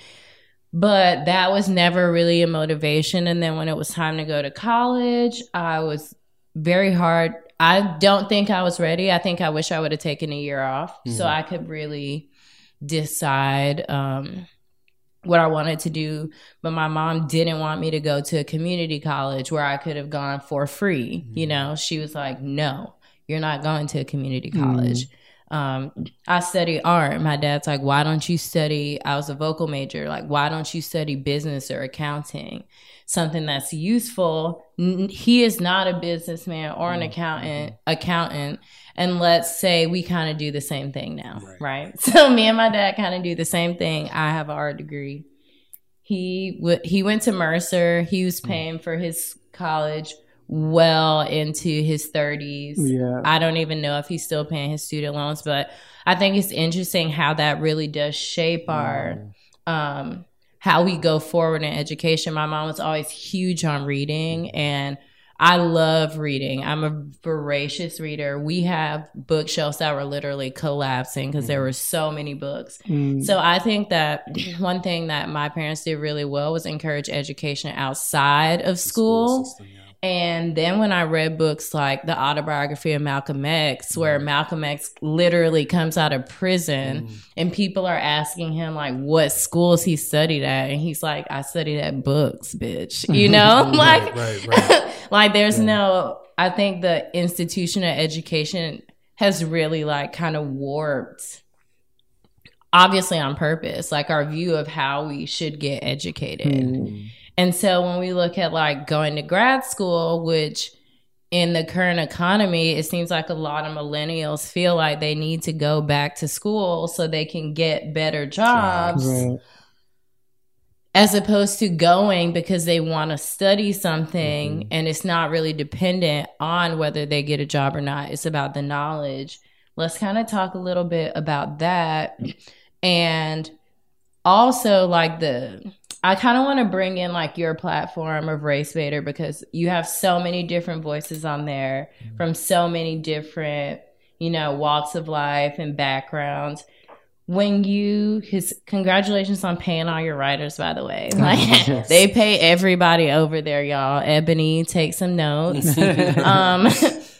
But that was never really a motivation. And then when it was time to go to college, I was very hard. I don't think I was ready. I think I wish I would have taken a year off mm-hmm. so I could really decide um, what I wanted to do. But my mom didn't want me to go to a community college where I could have gone for free. Mm-hmm. You know, she was like, "No, you're not going to a community college." Mm-hmm. Um, I study art. My dad's like, "Why don't you study?" I was a vocal major. Like, "Why don't you study business or accounting? Something that's useful." He is not a businessman or an accountant, accountant. And let's say we kind of do the same thing now, right? right? So me and my dad kind of do the same thing. I have an art degree. He w- he went to Mercer. He was paying for his college well into his thirties. Yeah. I don't even know if he's still paying his student loans, but I think it's interesting how that really does shape our um how we go forward in education. My mom was always huge on reading, and I love reading. I'm a voracious reader. We have bookshelves that were literally collapsing because mm. there were so many books. Mm. So I think that one thing that my parents did really well was encourage education outside of school. school system, yeah. And then when I read books like the autobiography of Malcolm X, where Malcolm X literally comes out of prison mm. and people are asking him like what schools he studied at. And he's like, "I studied at books, bitch." You know, like, right, right, right. like there's yeah. no, I think the institution of education has really like kind of warped, obviously on purpose, like our view of how we should get educated. Mm. And so when we look at like going to grad school, which in the current economy, it seems like a lot of millennials feel like they need to go back to school so they can get better jobs, right. as opposed to going because they want to study something mm-hmm. and it's not really dependent on whether they get a job or not. It's about the knowledge. Let's kind of talk a little bit about that. And also like the... I kind of want to bring in like your platform of Race Baiter, because you have so many different voices on there mm-hmm. from so many different, you know, walks of life and backgrounds. When you, his congratulations on paying all your writers, by the way. Like yes. They pay everybody over there, y'all. Ebony, take some notes. um,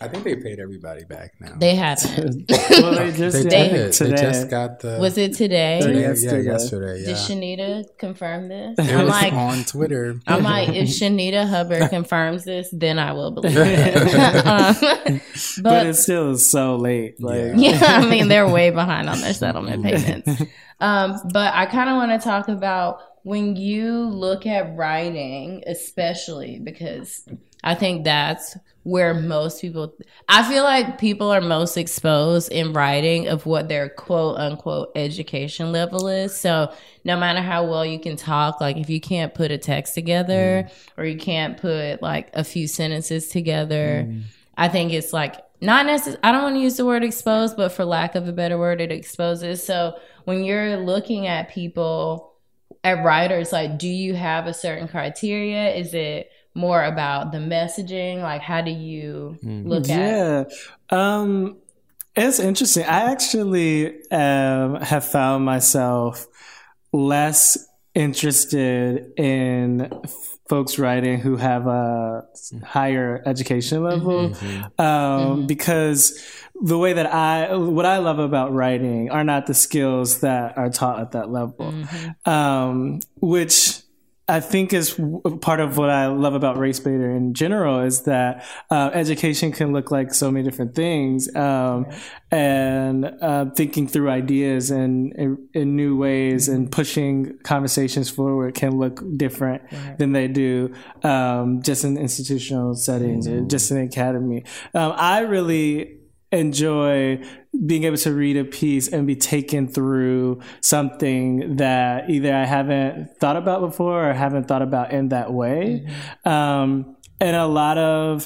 I think they paid everybody back now. They haven't. Well, they just They did. did. Today. They just got the. Was it today? Today, Yesterday. yeah, yesterday. Did Yeah. Shanita confirm this? It I'm was like, on Twitter. I'm like, if Shanita Hubbard confirms this, then I will believe it. um, but, but it's still so late. Like, yeah, I mean, they're way behind on their settlement payments. Um, but I kind of want to talk about when you look at writing, especially because I think that's where most people, I feel like people are most exposed in writing of what their quote unquote education level is. So no matter how well you can talk, like if you can't put a text together mm. or you can't put like a few sentences together, mm. I think it's like not necessarily, I don't want to use the word exposed, but for lack of a better word, it exposes. So when you're looking at people, at writers, like, do you have a certain criteria? Is it more about the messaging? Like, how do you look at yeah. Um, it's interesting. I actually um, have found myself less interested in folks writing who have a higher education level mm-hmm. Um, mm-hmm. because the way that I, what I love about writing are not the skills that are taught at that level, mm-hmm. um, which I think is part of what I love about Race Baiter in general is that uh, education can look like so many different things, um, right. and uh, thinking through ideas in, in, in new ways mm-hmm. and pushing conversations forward can look different right. than they do um, just in institutional settings mm-hmm. or just in the academy. Um, I really enjoy being able to read a piece and be taken through something that either I haven't thought about before or haven't thought about in that way. Mm-hmm. Um, and a lot of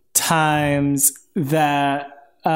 times that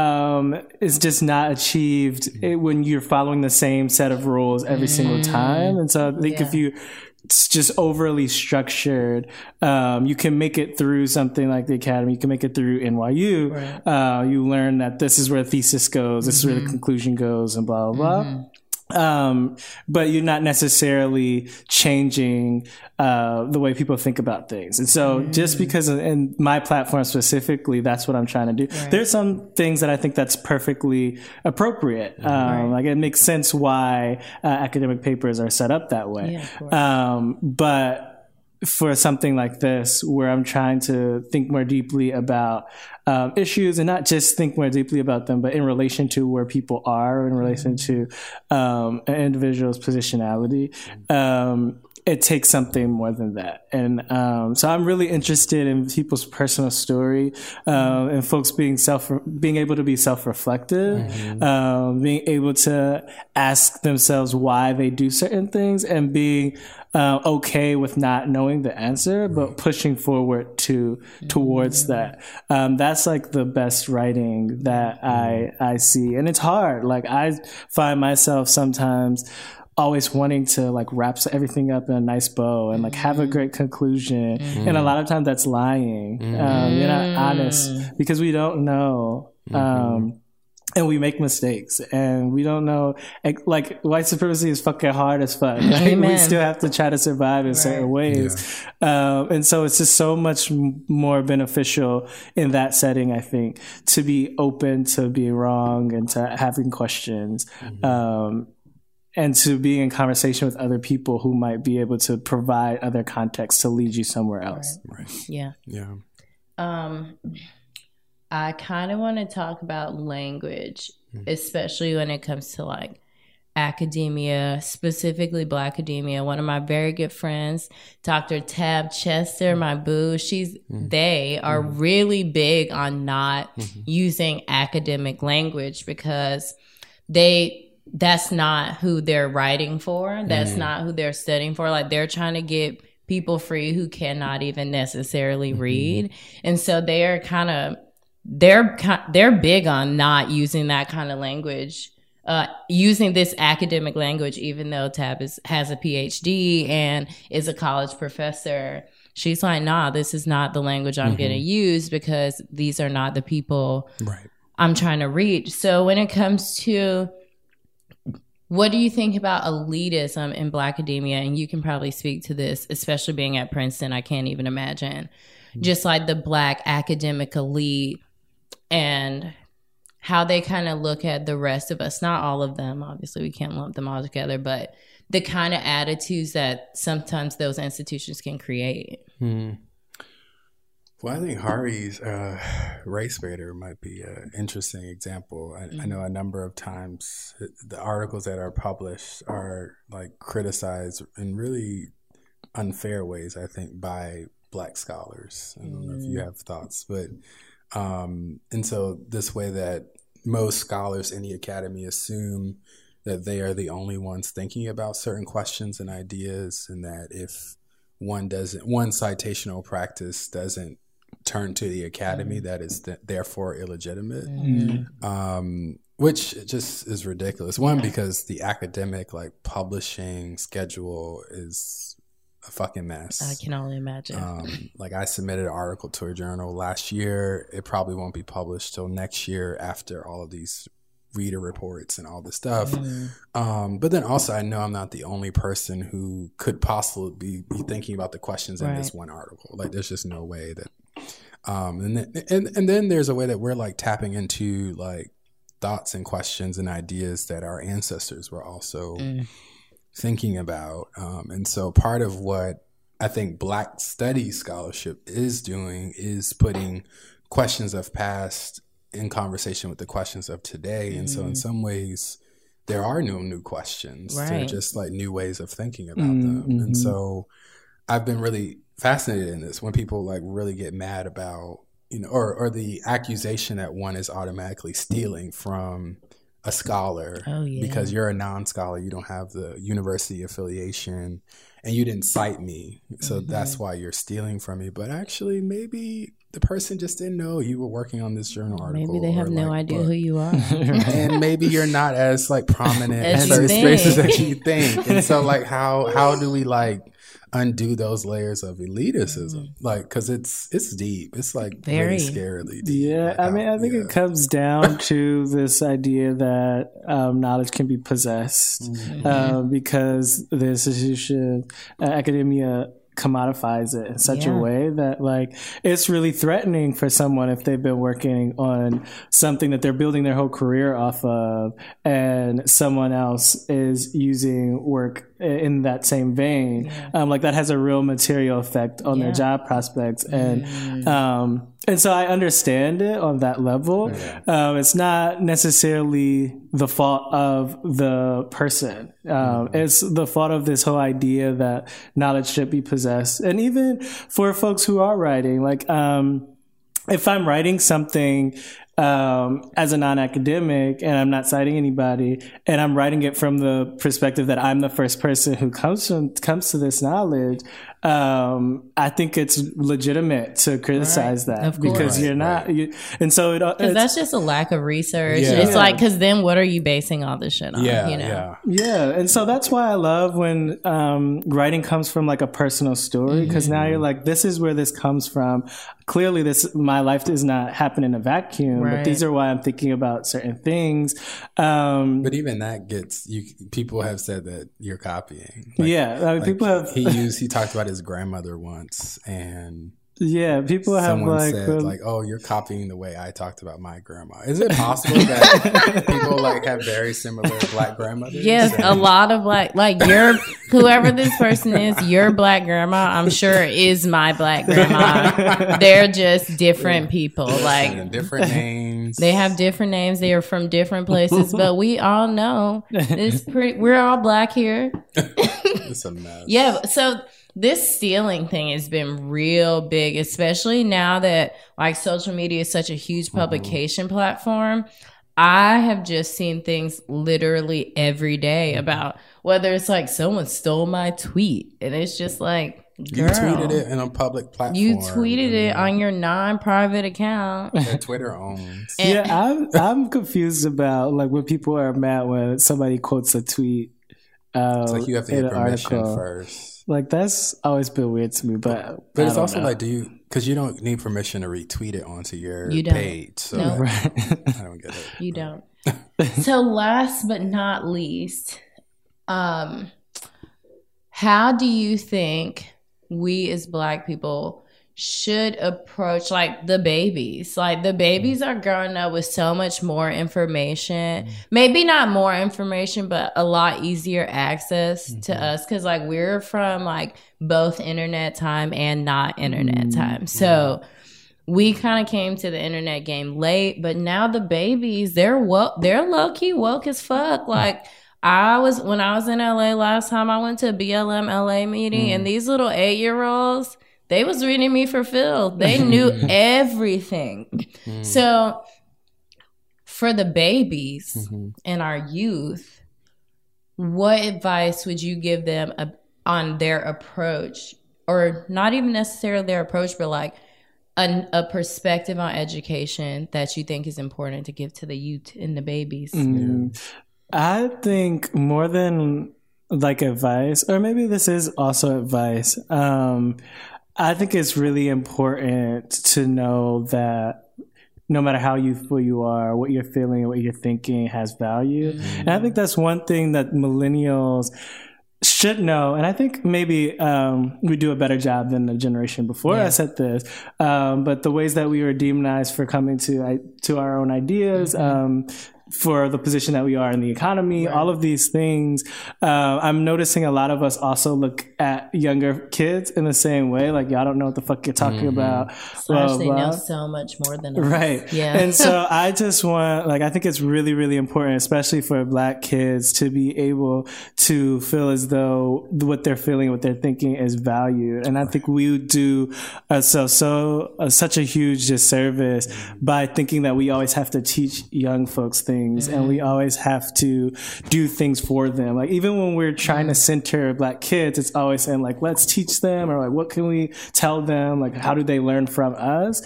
um, is just not achieved when you're following the same set of rules every mm-hmm. single time. And so I think yeah. if you it's just overly structured. Um, you can make it through something like the academy. You can make it through N Y U. Right. Uh, you learn that this is where the thesis goes. This mm-hmm. is where the conclusion goes and blah, blah, mm-hmm. blah. Um, but you're not necessarily changing uh, the way people think about things. And so mm-hmm. just because in my platform specifically, that's what I'm trying to do. Right. There's some things that I think that's perfectly appropriate. Um, right. Like it makes sense why uh, academic papers are set up that way. Yeah, um, but for something like this, where I'm trying to think more deeply about um, issues and not just think more deeply about them, but in relation to where people are, in relation to um, an individual's positionality, um, it takes something more than that. And um, so I'm really interested in people's personal story um, and folks being self, being able to be self-reflective, mm-hmm. um, being able to ask themselves why they do certain things and being Uh, okay with not knowing the answer, but pushing forward to towards that. Um, that's like the best writing that I I see, and it's hard. Like I find myself sometimes always wanting to like wrap everything up in a nice bow and like have a great conclusion, mm-hmm. and a lot of times that's lying. Mm-hmm. Um, you're not honest because we don't know. Um, mm-hmm. And we make mistakes, and we don't know. Like white supremacy is fucking hard as fuck. Right? We still have to try to survive in right. certain ways, yeah. um, and so it's just so much more beneficial in that setting. I think to be open to being wrong and to having questions, mm-hmm. um, and to be in conversation with other people who might be able to provide other context to lead you somewhere else. Right. right. Yeah. Yeah. Um. I kind of want to talk about language, especially when it comes to like academia, specifically Black academia. One of my very good friends, Doctor Tab Chester, my boo, she's, mm. they are mm. really big on not mm-hmm. using academic language because they, that's not who they're writing for. That's mm. not who they're studying for. Like they're trying to get people free who cannot even necessarily mm-hmm. read. And so they are kind of, They're they're big on not using that kind of language, uh, using this academic language, even though Tab is, has a P H D and is a college professor. She's like, nah, this is not the language I'm mm-hmm. going to use because these are not the people right. I'm trying to reach. So when it comes to what do you think about elitism in Black academia? And you can probably speak to this, especially being at Princeton. I can't even imagine. Mm-hmm. Just like the Black academic elite and how they kind of look at the rest of us. Not all of them, obviously, we can't lump them all together, but the kind of attitudes that sometimes those institutions can create. Hmm. Well, I think Hari's uh, race baiter might be an interesting example. I, mm-hmm. I know a number of times the articles that are published are like criticized in really unfair ways, I think, by Black scholars. I don't mm-hmm. know if you have thoughts, but um, and so this way that most scholars in the academy assume that they are the only ones thinking about certain questions and ideas, and that if one doesn't, one citational practice doesn't turn to the academy, that is th- therefore illegitimate, mm-hmm. um, which just is ridiculous. One, because the academic like publishing schedule is a fucking mess. I can only imagine. Um, like I submitted an article to a journal last year. It probably won't be published till next year after all of these reader reports and all this stuff. Mm-hmm. Um, but then also I know I'm not the only person who could possibly be, be thinking about the questions in right. this one article. Like there's just no way that, um, and, then, and, and then there's a way that we're like tapping into like thoughts and questions and ideas that our ancestors were also mm. thinking about. Um, and so part of what I think Black Studies scholarship is doing is putting questions of past in conversation with the questions of today. And mm. so in some ways there are no new questions. Right. They're just like new ways of thinking about mm-hmm. them. And so I've been really fascinated in this when people like really get mad about, you know, or, or the accusation that one is automatically stealing from a scholar oh, yeah. because you're a non-scholar, you don't have the university affiliation and you didn't cite me. So mm-hmm. that's why you're stealing from me. But actually maybe the person just didn't know you were working on this journal article. Maybe they have no like, idea who you are. And maybe you're not as like prominent in certain spaces as you think. And so like how how do we like undo those layers of elitism? Mm. Like, because it's it's deep. It's like very, very scarily deep. Yeah, like I mean, how, I think yeah. it comes down to this idea that um, knowledge can be possessed mm-hmm. uh, because the institution, uh, academia, commodifies it in such yeah. a way that like it's really threatening for someone if they've been working on something that they're building their whole career off of and someone else is using work in that same vein. Yeah. Um, like that has a real material effect on yeah. their job prospects. And, mm. um, and so I understand it on that level. Yeah. Um, it's not necessarily the fault of the person. Um, mm. It's the fault of this whole idea that knowledge should be possessed. And even for folks who are writing, like, um, if I'm writing something um, as a non-academic and I'm not citing anybody and I'm writing it from the perspective that I'm the first person who comes from, comes to this knowledge, um, I think it's legitimate to criticize right. that because right, you're not, right. you, and so it, because that's just a lack of research. Yeah. It's yeah. like, because then what are you basing all this shit on? Yeah, you know? yeah, yeah. And so that's why I love when um, writing comes from like a personal story, because mm-hmm. now you're like, this is where this comes from. Clearly, this my life does not happen in a vacuum, right. but these are why I'm thinking about certain things. Um, but even that gets you. People have said that you're copying. Like, yeah, like, like people have. He used. He talked about his grandmother once, and yeah, people have someone like said um, like, "Oh, you're copying the way I talked about my grandma." Is it possible that people like have very similar Black grandmothers? Yes, and- a lot of black, like your whoever this person is, your Black grandma, I'm sure is my Black grandma. They're just different yeah. people, like and different names. They have different names. They are from different places, but we all know it's pretty. We're all Black here. It's a mess. Yeah, so. This stealing thing has been real big, especially now that like social media is such a huge publication mm-hmm. platform. I have just seen things literally every day about whether it's like someone stole my tweet and it's just like, girl, you tweeted it in a public platform. You tweeted it on your non-private account that Twitter owns. And- yeah, I'm I'm confused about like when people are mad when somebody quotes a tweet. Uh, it's like you have to get permission article. first. Like that's always been weird to me, but but it's also know. like, do you because you don't need permission to retweet it onto your you don't. page? So no. right. I don't get it. You don't. So last but not least, um, how do you think we as Black people should approach like the babies. Like the babies are growing up with so much more information. Mm-hmm. Maybe not more information, but a lot easier access mm-hmm. to us because like we're from like both internet time and not internet mm-hmm. time. So we kind of came to the internet game late, but now the babies, they're woke, they're low key woke as fuck. Like I was when I was in L A last time, I went to a B L M L A meeting, mm-hmm. and these little eight year olds, they was reading me for Phil. They knew everything. Mm. So for the babies mm-hmm. and our youth, what advice would you give them a, on their approach, or not even necessarily their approach, but like a, a perspective on education that you think is important to give to the youth and the babies? Mm. I think more than like advice, or maybe this is also advice, um, I think it's really important to know that no matter how youthful you are, what you're feeling, what you're thinking has value. Mm-hmm. And I think that's one thing that millennials should know. And I think maybe um, we do a better job than the generation before yeah. us at this. Um, but the ways that we were demonized for coming to I, to our own ideas, mm-hmm. um, for the position that we are in the economy, right. all of these things. Uh, I'm noticing a lot of us also look at younger kids in the same way. Like, y'all don't know what the fuck you're talking mm-hmm. about. Slash, they know so much more than us. Right. Yeah. And so I just want, like, I think it's really, really important, especially for Black kids, to be able to feel as though what they're feeling, what they're thinking is valued. And I think we do uh, so, so uh, such a huge disservice mm-hmm. by thinking that we always have to teach young folks things. Mm-hmm. And we always have to do things for them. Like even when we're trying mm-hmm. to center Black kids, it's always saying like, let's teach them, or like, what can we tell them? Like, how do they learn from us?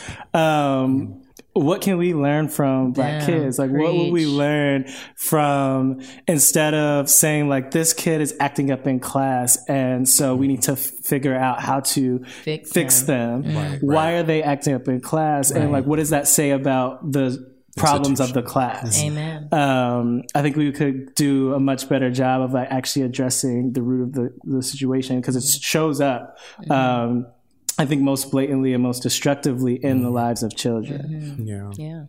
Um, what can we learn from Black Damn, kids? Like, preach. What would we learn from, instead of saying like, this kid is acting up in class, and so we need to f- figure out how to fix, fix them. them. Right, Why right. are they acting up in class? Right. And like, what does that say about the problems of the class? Amen. Um, I think we could do a much better job of like actually addressing the root of the, the situation, because it shows up, mm-hmm. um, I think most blatantly and most destructively in mm-hmm. the lives of children. Mm-hmm. Yeah. Yeah.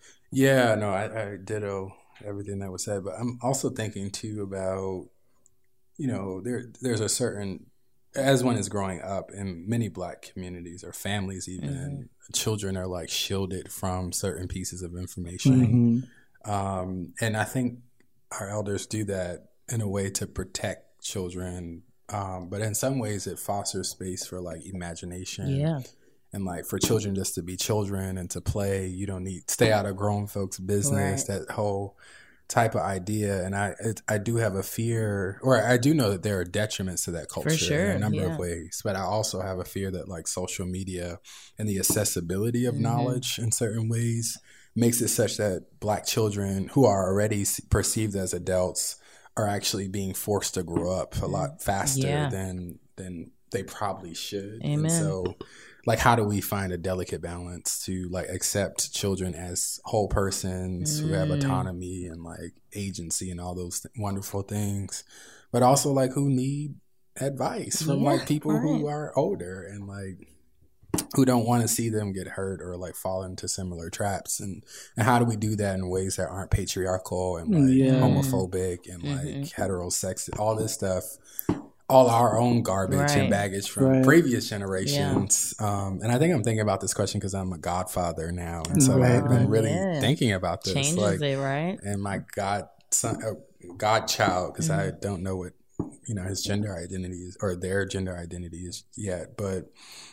Yeah. No, I, I ditto everything that was said, but I'm also thinking too about, you know, there there's a certain, as one is growing up in many Black communities or families, even mm-hmm. children are like shielded from certain pieces of information. Mm-hmm. Um, and I think our elders do that in a way to protect children. Um, but in some ways it fosters space for like imagination. Yeah. And like for children just to be children and to play. You don't need, stay out of grown folks' business, right. that whole type of idea. And I it, I do have a fear, or I do know that there are detriments to that culture For sure, in a number yeah. of ways, but I also have a fear that like social media and the accessibility of mm-hmm. knowledge in certain ways makes it such that Black children who are already perceived as adults are actually being forced to grow up a lot faster yeah. than than they probably should. Amen. And so like, how do we find a delicate balance to like accept children as whole persons mm. who have autonomy and like agency and all those th- wonderful things, but also like who need advice from yeah, like people right. who are older and like who don't want to see them get hurt or like fall into similar traps, and, and how do we do that in ways that aren't patriarchal and like yeah. homophobic and mm-hmm. like heterosexist, all this stuff. All our own garbage right. and baggage from right. previous generations. Yeah. Um, and I think I'm thinking about this question because I'm a godfather now. And so right. I've been really yeah. thinking about this. Changes like, it, right? And my godson, uh, godchild, because mm-hmm. I don't know what, you know, his gender identity is, or their gender identity is yet. But,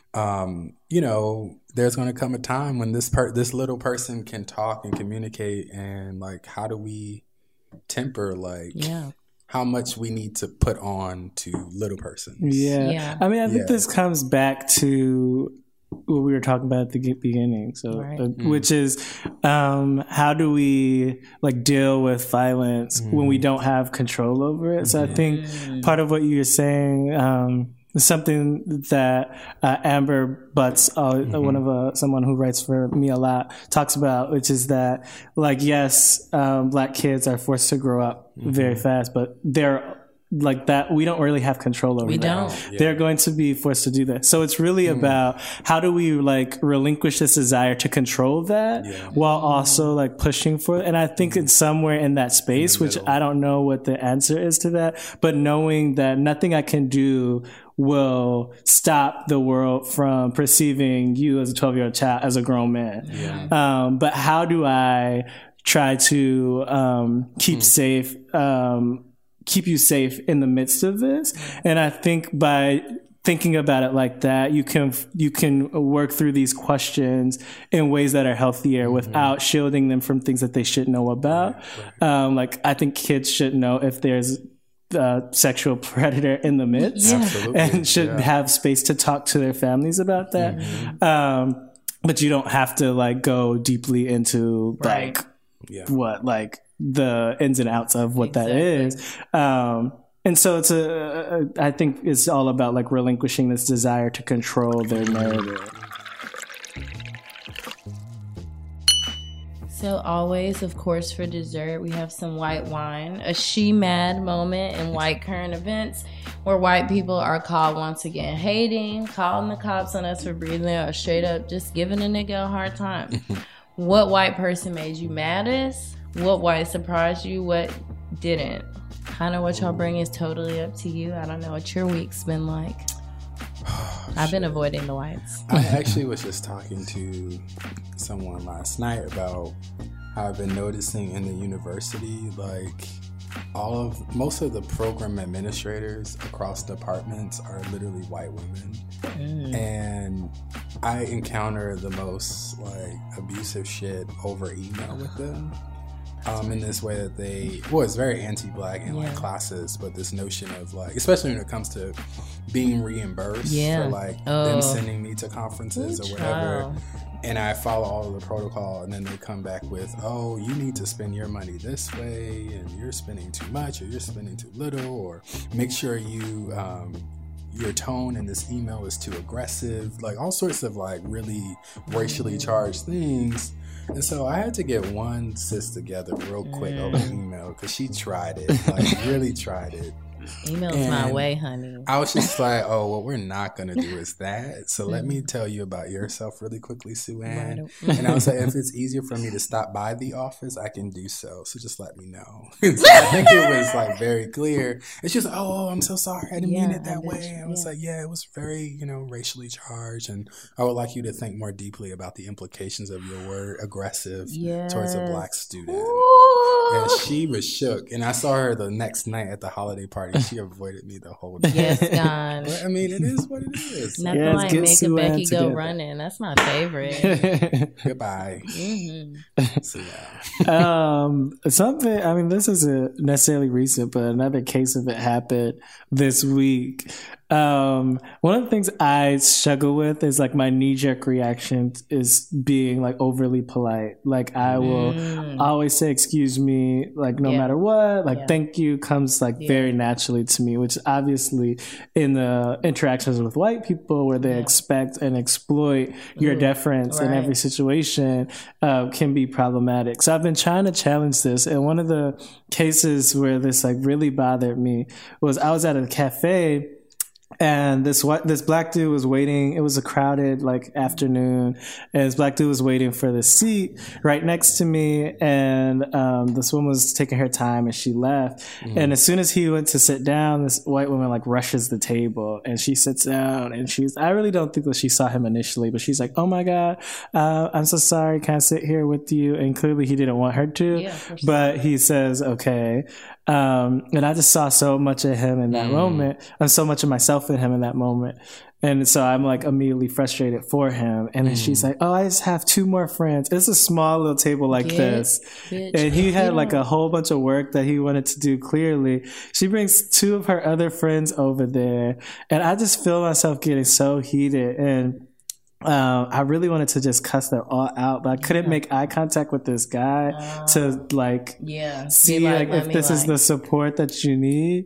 um, you know, there's going to come a time when this per- this little person can talk and communicate. And like, how do we temper like... Yeah. how much we need to put on to little persons. Yeah. yeah. I mean, I think yeah. this comes back to what we were talking about at the beginning. So, right. uh, mm. which is, um, how do we like deal with violence mm. when we don't have control over it? So I think mm. part of what you're saying, um, something that uh, Amber Butts, uh, mm-hmm. one of uh, someone who writes for me a lot, talks about, which is that, like, yes, um, Black kids are forced to grow up mm-hmm. very fast, but they're like that, we don't really have control over we that. don't. Yeah. They're going to be forced to do that. So it's really mm. about how do we like relinquish this desire to control that yeah. while also like pushing for it. And I think it's somewhere in that space, in which I don't know what the answer is to that, but knowing that nothing I can do will stop the world from perceiving you as a twelve year old child as a grown man. Yeah. Um, but how do I try to um, keep mm. safe, um, keep you safe in the midst of this? And I think by thinking about it like that, you can you can work through these questions in ways that are healthier mm-hmm. without shielding them from things that they should know about. Right, right. Um, like I think kids should know if there's a sexual predator in the midst, yeah. and should yeah. have space to talk to their families about that. Mm-hmm. Um, but you don't have to like go deeply into right. like yeah. what like the ins and outs of what exactly. that is. Um, and so it's a, I think it's all about like relinquishing this desire to control their narrative. So always, of course, for dessert, we have some white wine, a she mad moment in white current events where white people are called once again hating, calling the cops on us for breathing, or straight up just giving a nigga a hard time. What white person made you maddest? What white surprised you? What didn't? Kind of what y'all bring is totally up to you. I don't know what your week's been like. Oh, I've been avoiding the whites. I actually was just talking to someone last night about how I've been noticing in the university, like all of most of the program administrators across departments are literally white women. Mm. And I encounter the most like abusive shit over email with them. Um, in this way that they, well, it's very anti-black in yeah. like classes, but this notion of like, especially when it comes to being reimbursed yeah. for like oh. them sending me to conferences Ooh, or whatever, child. And I follow all of the protocol, and then they come back with, oh, you need to spend your money this way, and you're spending too much, or you're spending too little, or make sure you, um, your tone in this email is too aggressive, like all sorts of like really racially charged things. And so I had to get one sis together real quick mm. over email because she tried it, like really tried it. Email's and my way, honey. I was just like, oh, what we're not going to do is that. So let me tell you about yourself really quickly, Sue Ann. Right. And I was like, if it's easier for me to stop by the office, I can do so. So just let me know. So I think it was like very clear. It's just, oh, I'm so sorry. I didn't yeah, mean it that I way. I was yeah. like, yeah, it was very, you know, racially charged. And I would like you to think more deeply about the implications of your word aggressive yes. towards a black student. Ooh. And she was shook. And I saw her the next night at the holiday party. She avoided me the whole day. Yes, God. But, I mean, it is what it is. Nothing yes, like making Becky go running. That's my favorite. Goodbye. Mm-hmm. So, yeah. um, something, I mean, this isn't necessarily recent, but another case of it happened this week. Um, one of the things I struggle with is like my knee-jerk reaction is being like overly polite. Like I will mm. always say excuse me, like no yeah. matter what, like yeah. thank you comes like yeah. very naturally to me, which obviously in the interactions with white people where they yeah. expect and exploit your Ooh, deference right. in every situation uh, can be problematic. So I've been trying to challenge this, and one of the cases where this like really bothered me was I was at a cafe. And this white, this black dude was waiting. It was a crowded like afternoon, and this black dude was waiting for the seat right next to me. And um, this woman was taking her time, and she left. Mm. And as soon as he went to sit down, this white woman like rushes the table, and she sits down. And she's, I really don't think that she saw him initially, but she's like, "Oh my God, uh, I'm so sorry. Can I sit here with you?" And clearly, he didn't want her to. Yeah, but he says, "Okay." Um, and I just saw so much of him in that mm. moment, and so much of myself in him in that moment. And so I'm like immediately frustrated for him. And then mm. she's like, "Oh, I just have two more friends." It's a small little table like Get, this. Bitch, and he had like a whole bunch of work that he wanted to do clearly. She brings two of her other friends over there. And I just feel myself getting so heated. And Um, I really wanted to just cuss them all out, but I couldn't yeah. make eye contact with this guy uh, to like yeah. see like, like if this like. is the support that you need.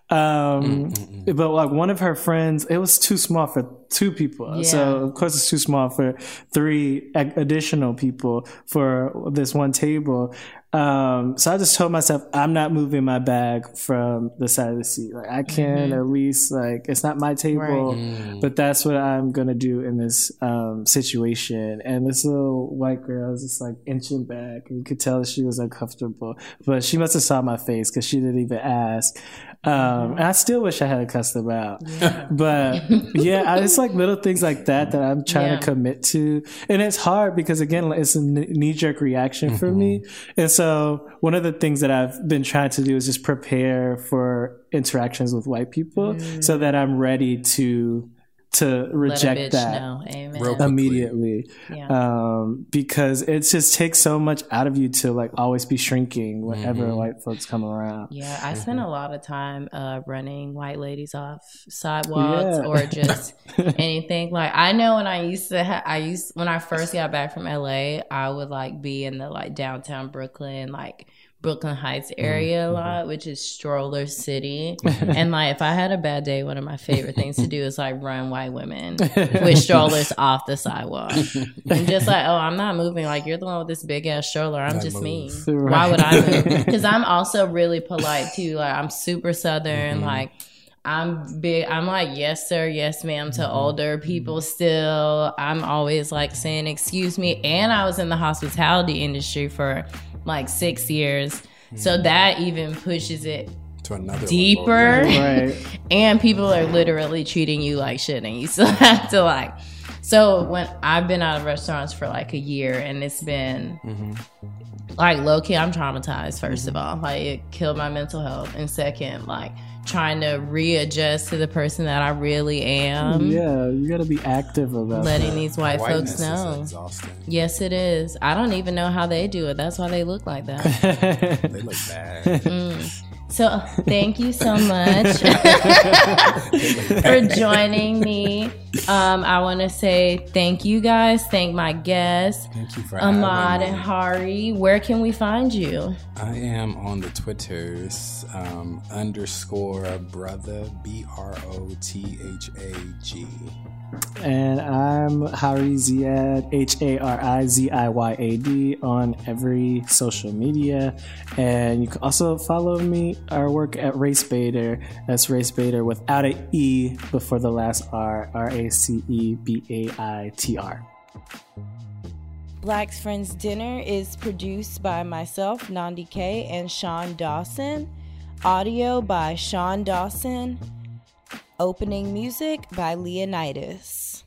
Um, mm-hmm. But like one of her friends, it was too small for two people. Yeah. So of course it's too small for three additional people for this one table. Um, so I just told myself, I'm not moving my bag from the side of the seat. Like I can mm-hmm. at least, like, it's not my table, right. mm. but that's what I'm going to do in this um, situation. And this little white girl was just like inching back, and you could tell that she was uncomfortable, but she must have saw my face because she didn't even ask. Um, mm-hmm. And I still wish I had cussed them out. Yeah. But yeah, I, it's like little things like that that I'm trying yeah. to commit to. And it's hard because, again, it's a knee jerk reaction mm-hmm. for me. And so one of the things that I've been trying to do is just prepare for interactions with white people mm. so that I'm ready to to reject that immediately. Yeah. Um, because it just takes so much out of you to like always be shrinking whenever mm-hmm. white folks come around. Yeah, I mm-hmm. spend a lot of time uh, running white ladies off sidewalks yeah. or just anything. Like I know when I used to, ha- I used when I first got back from L A, I would like be in the like downtown Brooklyn, like Brooklyn Heights area mm-hmm. a lot, which is stroller city. And like if I had a bad day, one of my favorite things to do is like run white women with strollers off the sidewalk. And just like, oh, I'm not moving. Like you're the one with this big ass stroller. I'm just me. Right. Why would I move? Because I'm also really polite too. Like I'm super Southern. Mm-hmm. Like I'm big. I'm like, yes, sir. Yes, ma'am to mm-hmm. older people still. I'm always like saying, excuse me. And I was in the hospitality industry for like six years. Mm-hmm. So that even pushes it to another deeper. Right. And people are literally treating you like shit. And you still have to like. So when I've been out of restaurants for like a year and it's been mm-hmm. like low key, I'm traumatized, first mm-hmm. of all. Like it killed my mental health. And second, like trying to readjust to the person that I really am. Yeah, you got to be active about letting that. these white Whiteness folks know. Is exhausting. Yes, it is. I don't even know how they do it. That's why they look like that. They look bad. Mm. So thank you so much for joining me. Um, I want to say thank you guys. Thank my guests. Thank you for Ahmad having me. And Hari. Where can we find you? I am on the Twitters, um, underscore brother, B R O T H A G. And I'm Hari Ziad, H A R I Z I Y A D, on every social media. And you can also follow me, our work at RaceBaiter. That's RaceBaiter without an E before the last R, R A C E B A I T R. Blacks Friends Dinner is produced by myself, Nandi K, and Sean Dawson. Audio by Sean Dawson. Opening music by Leonidas.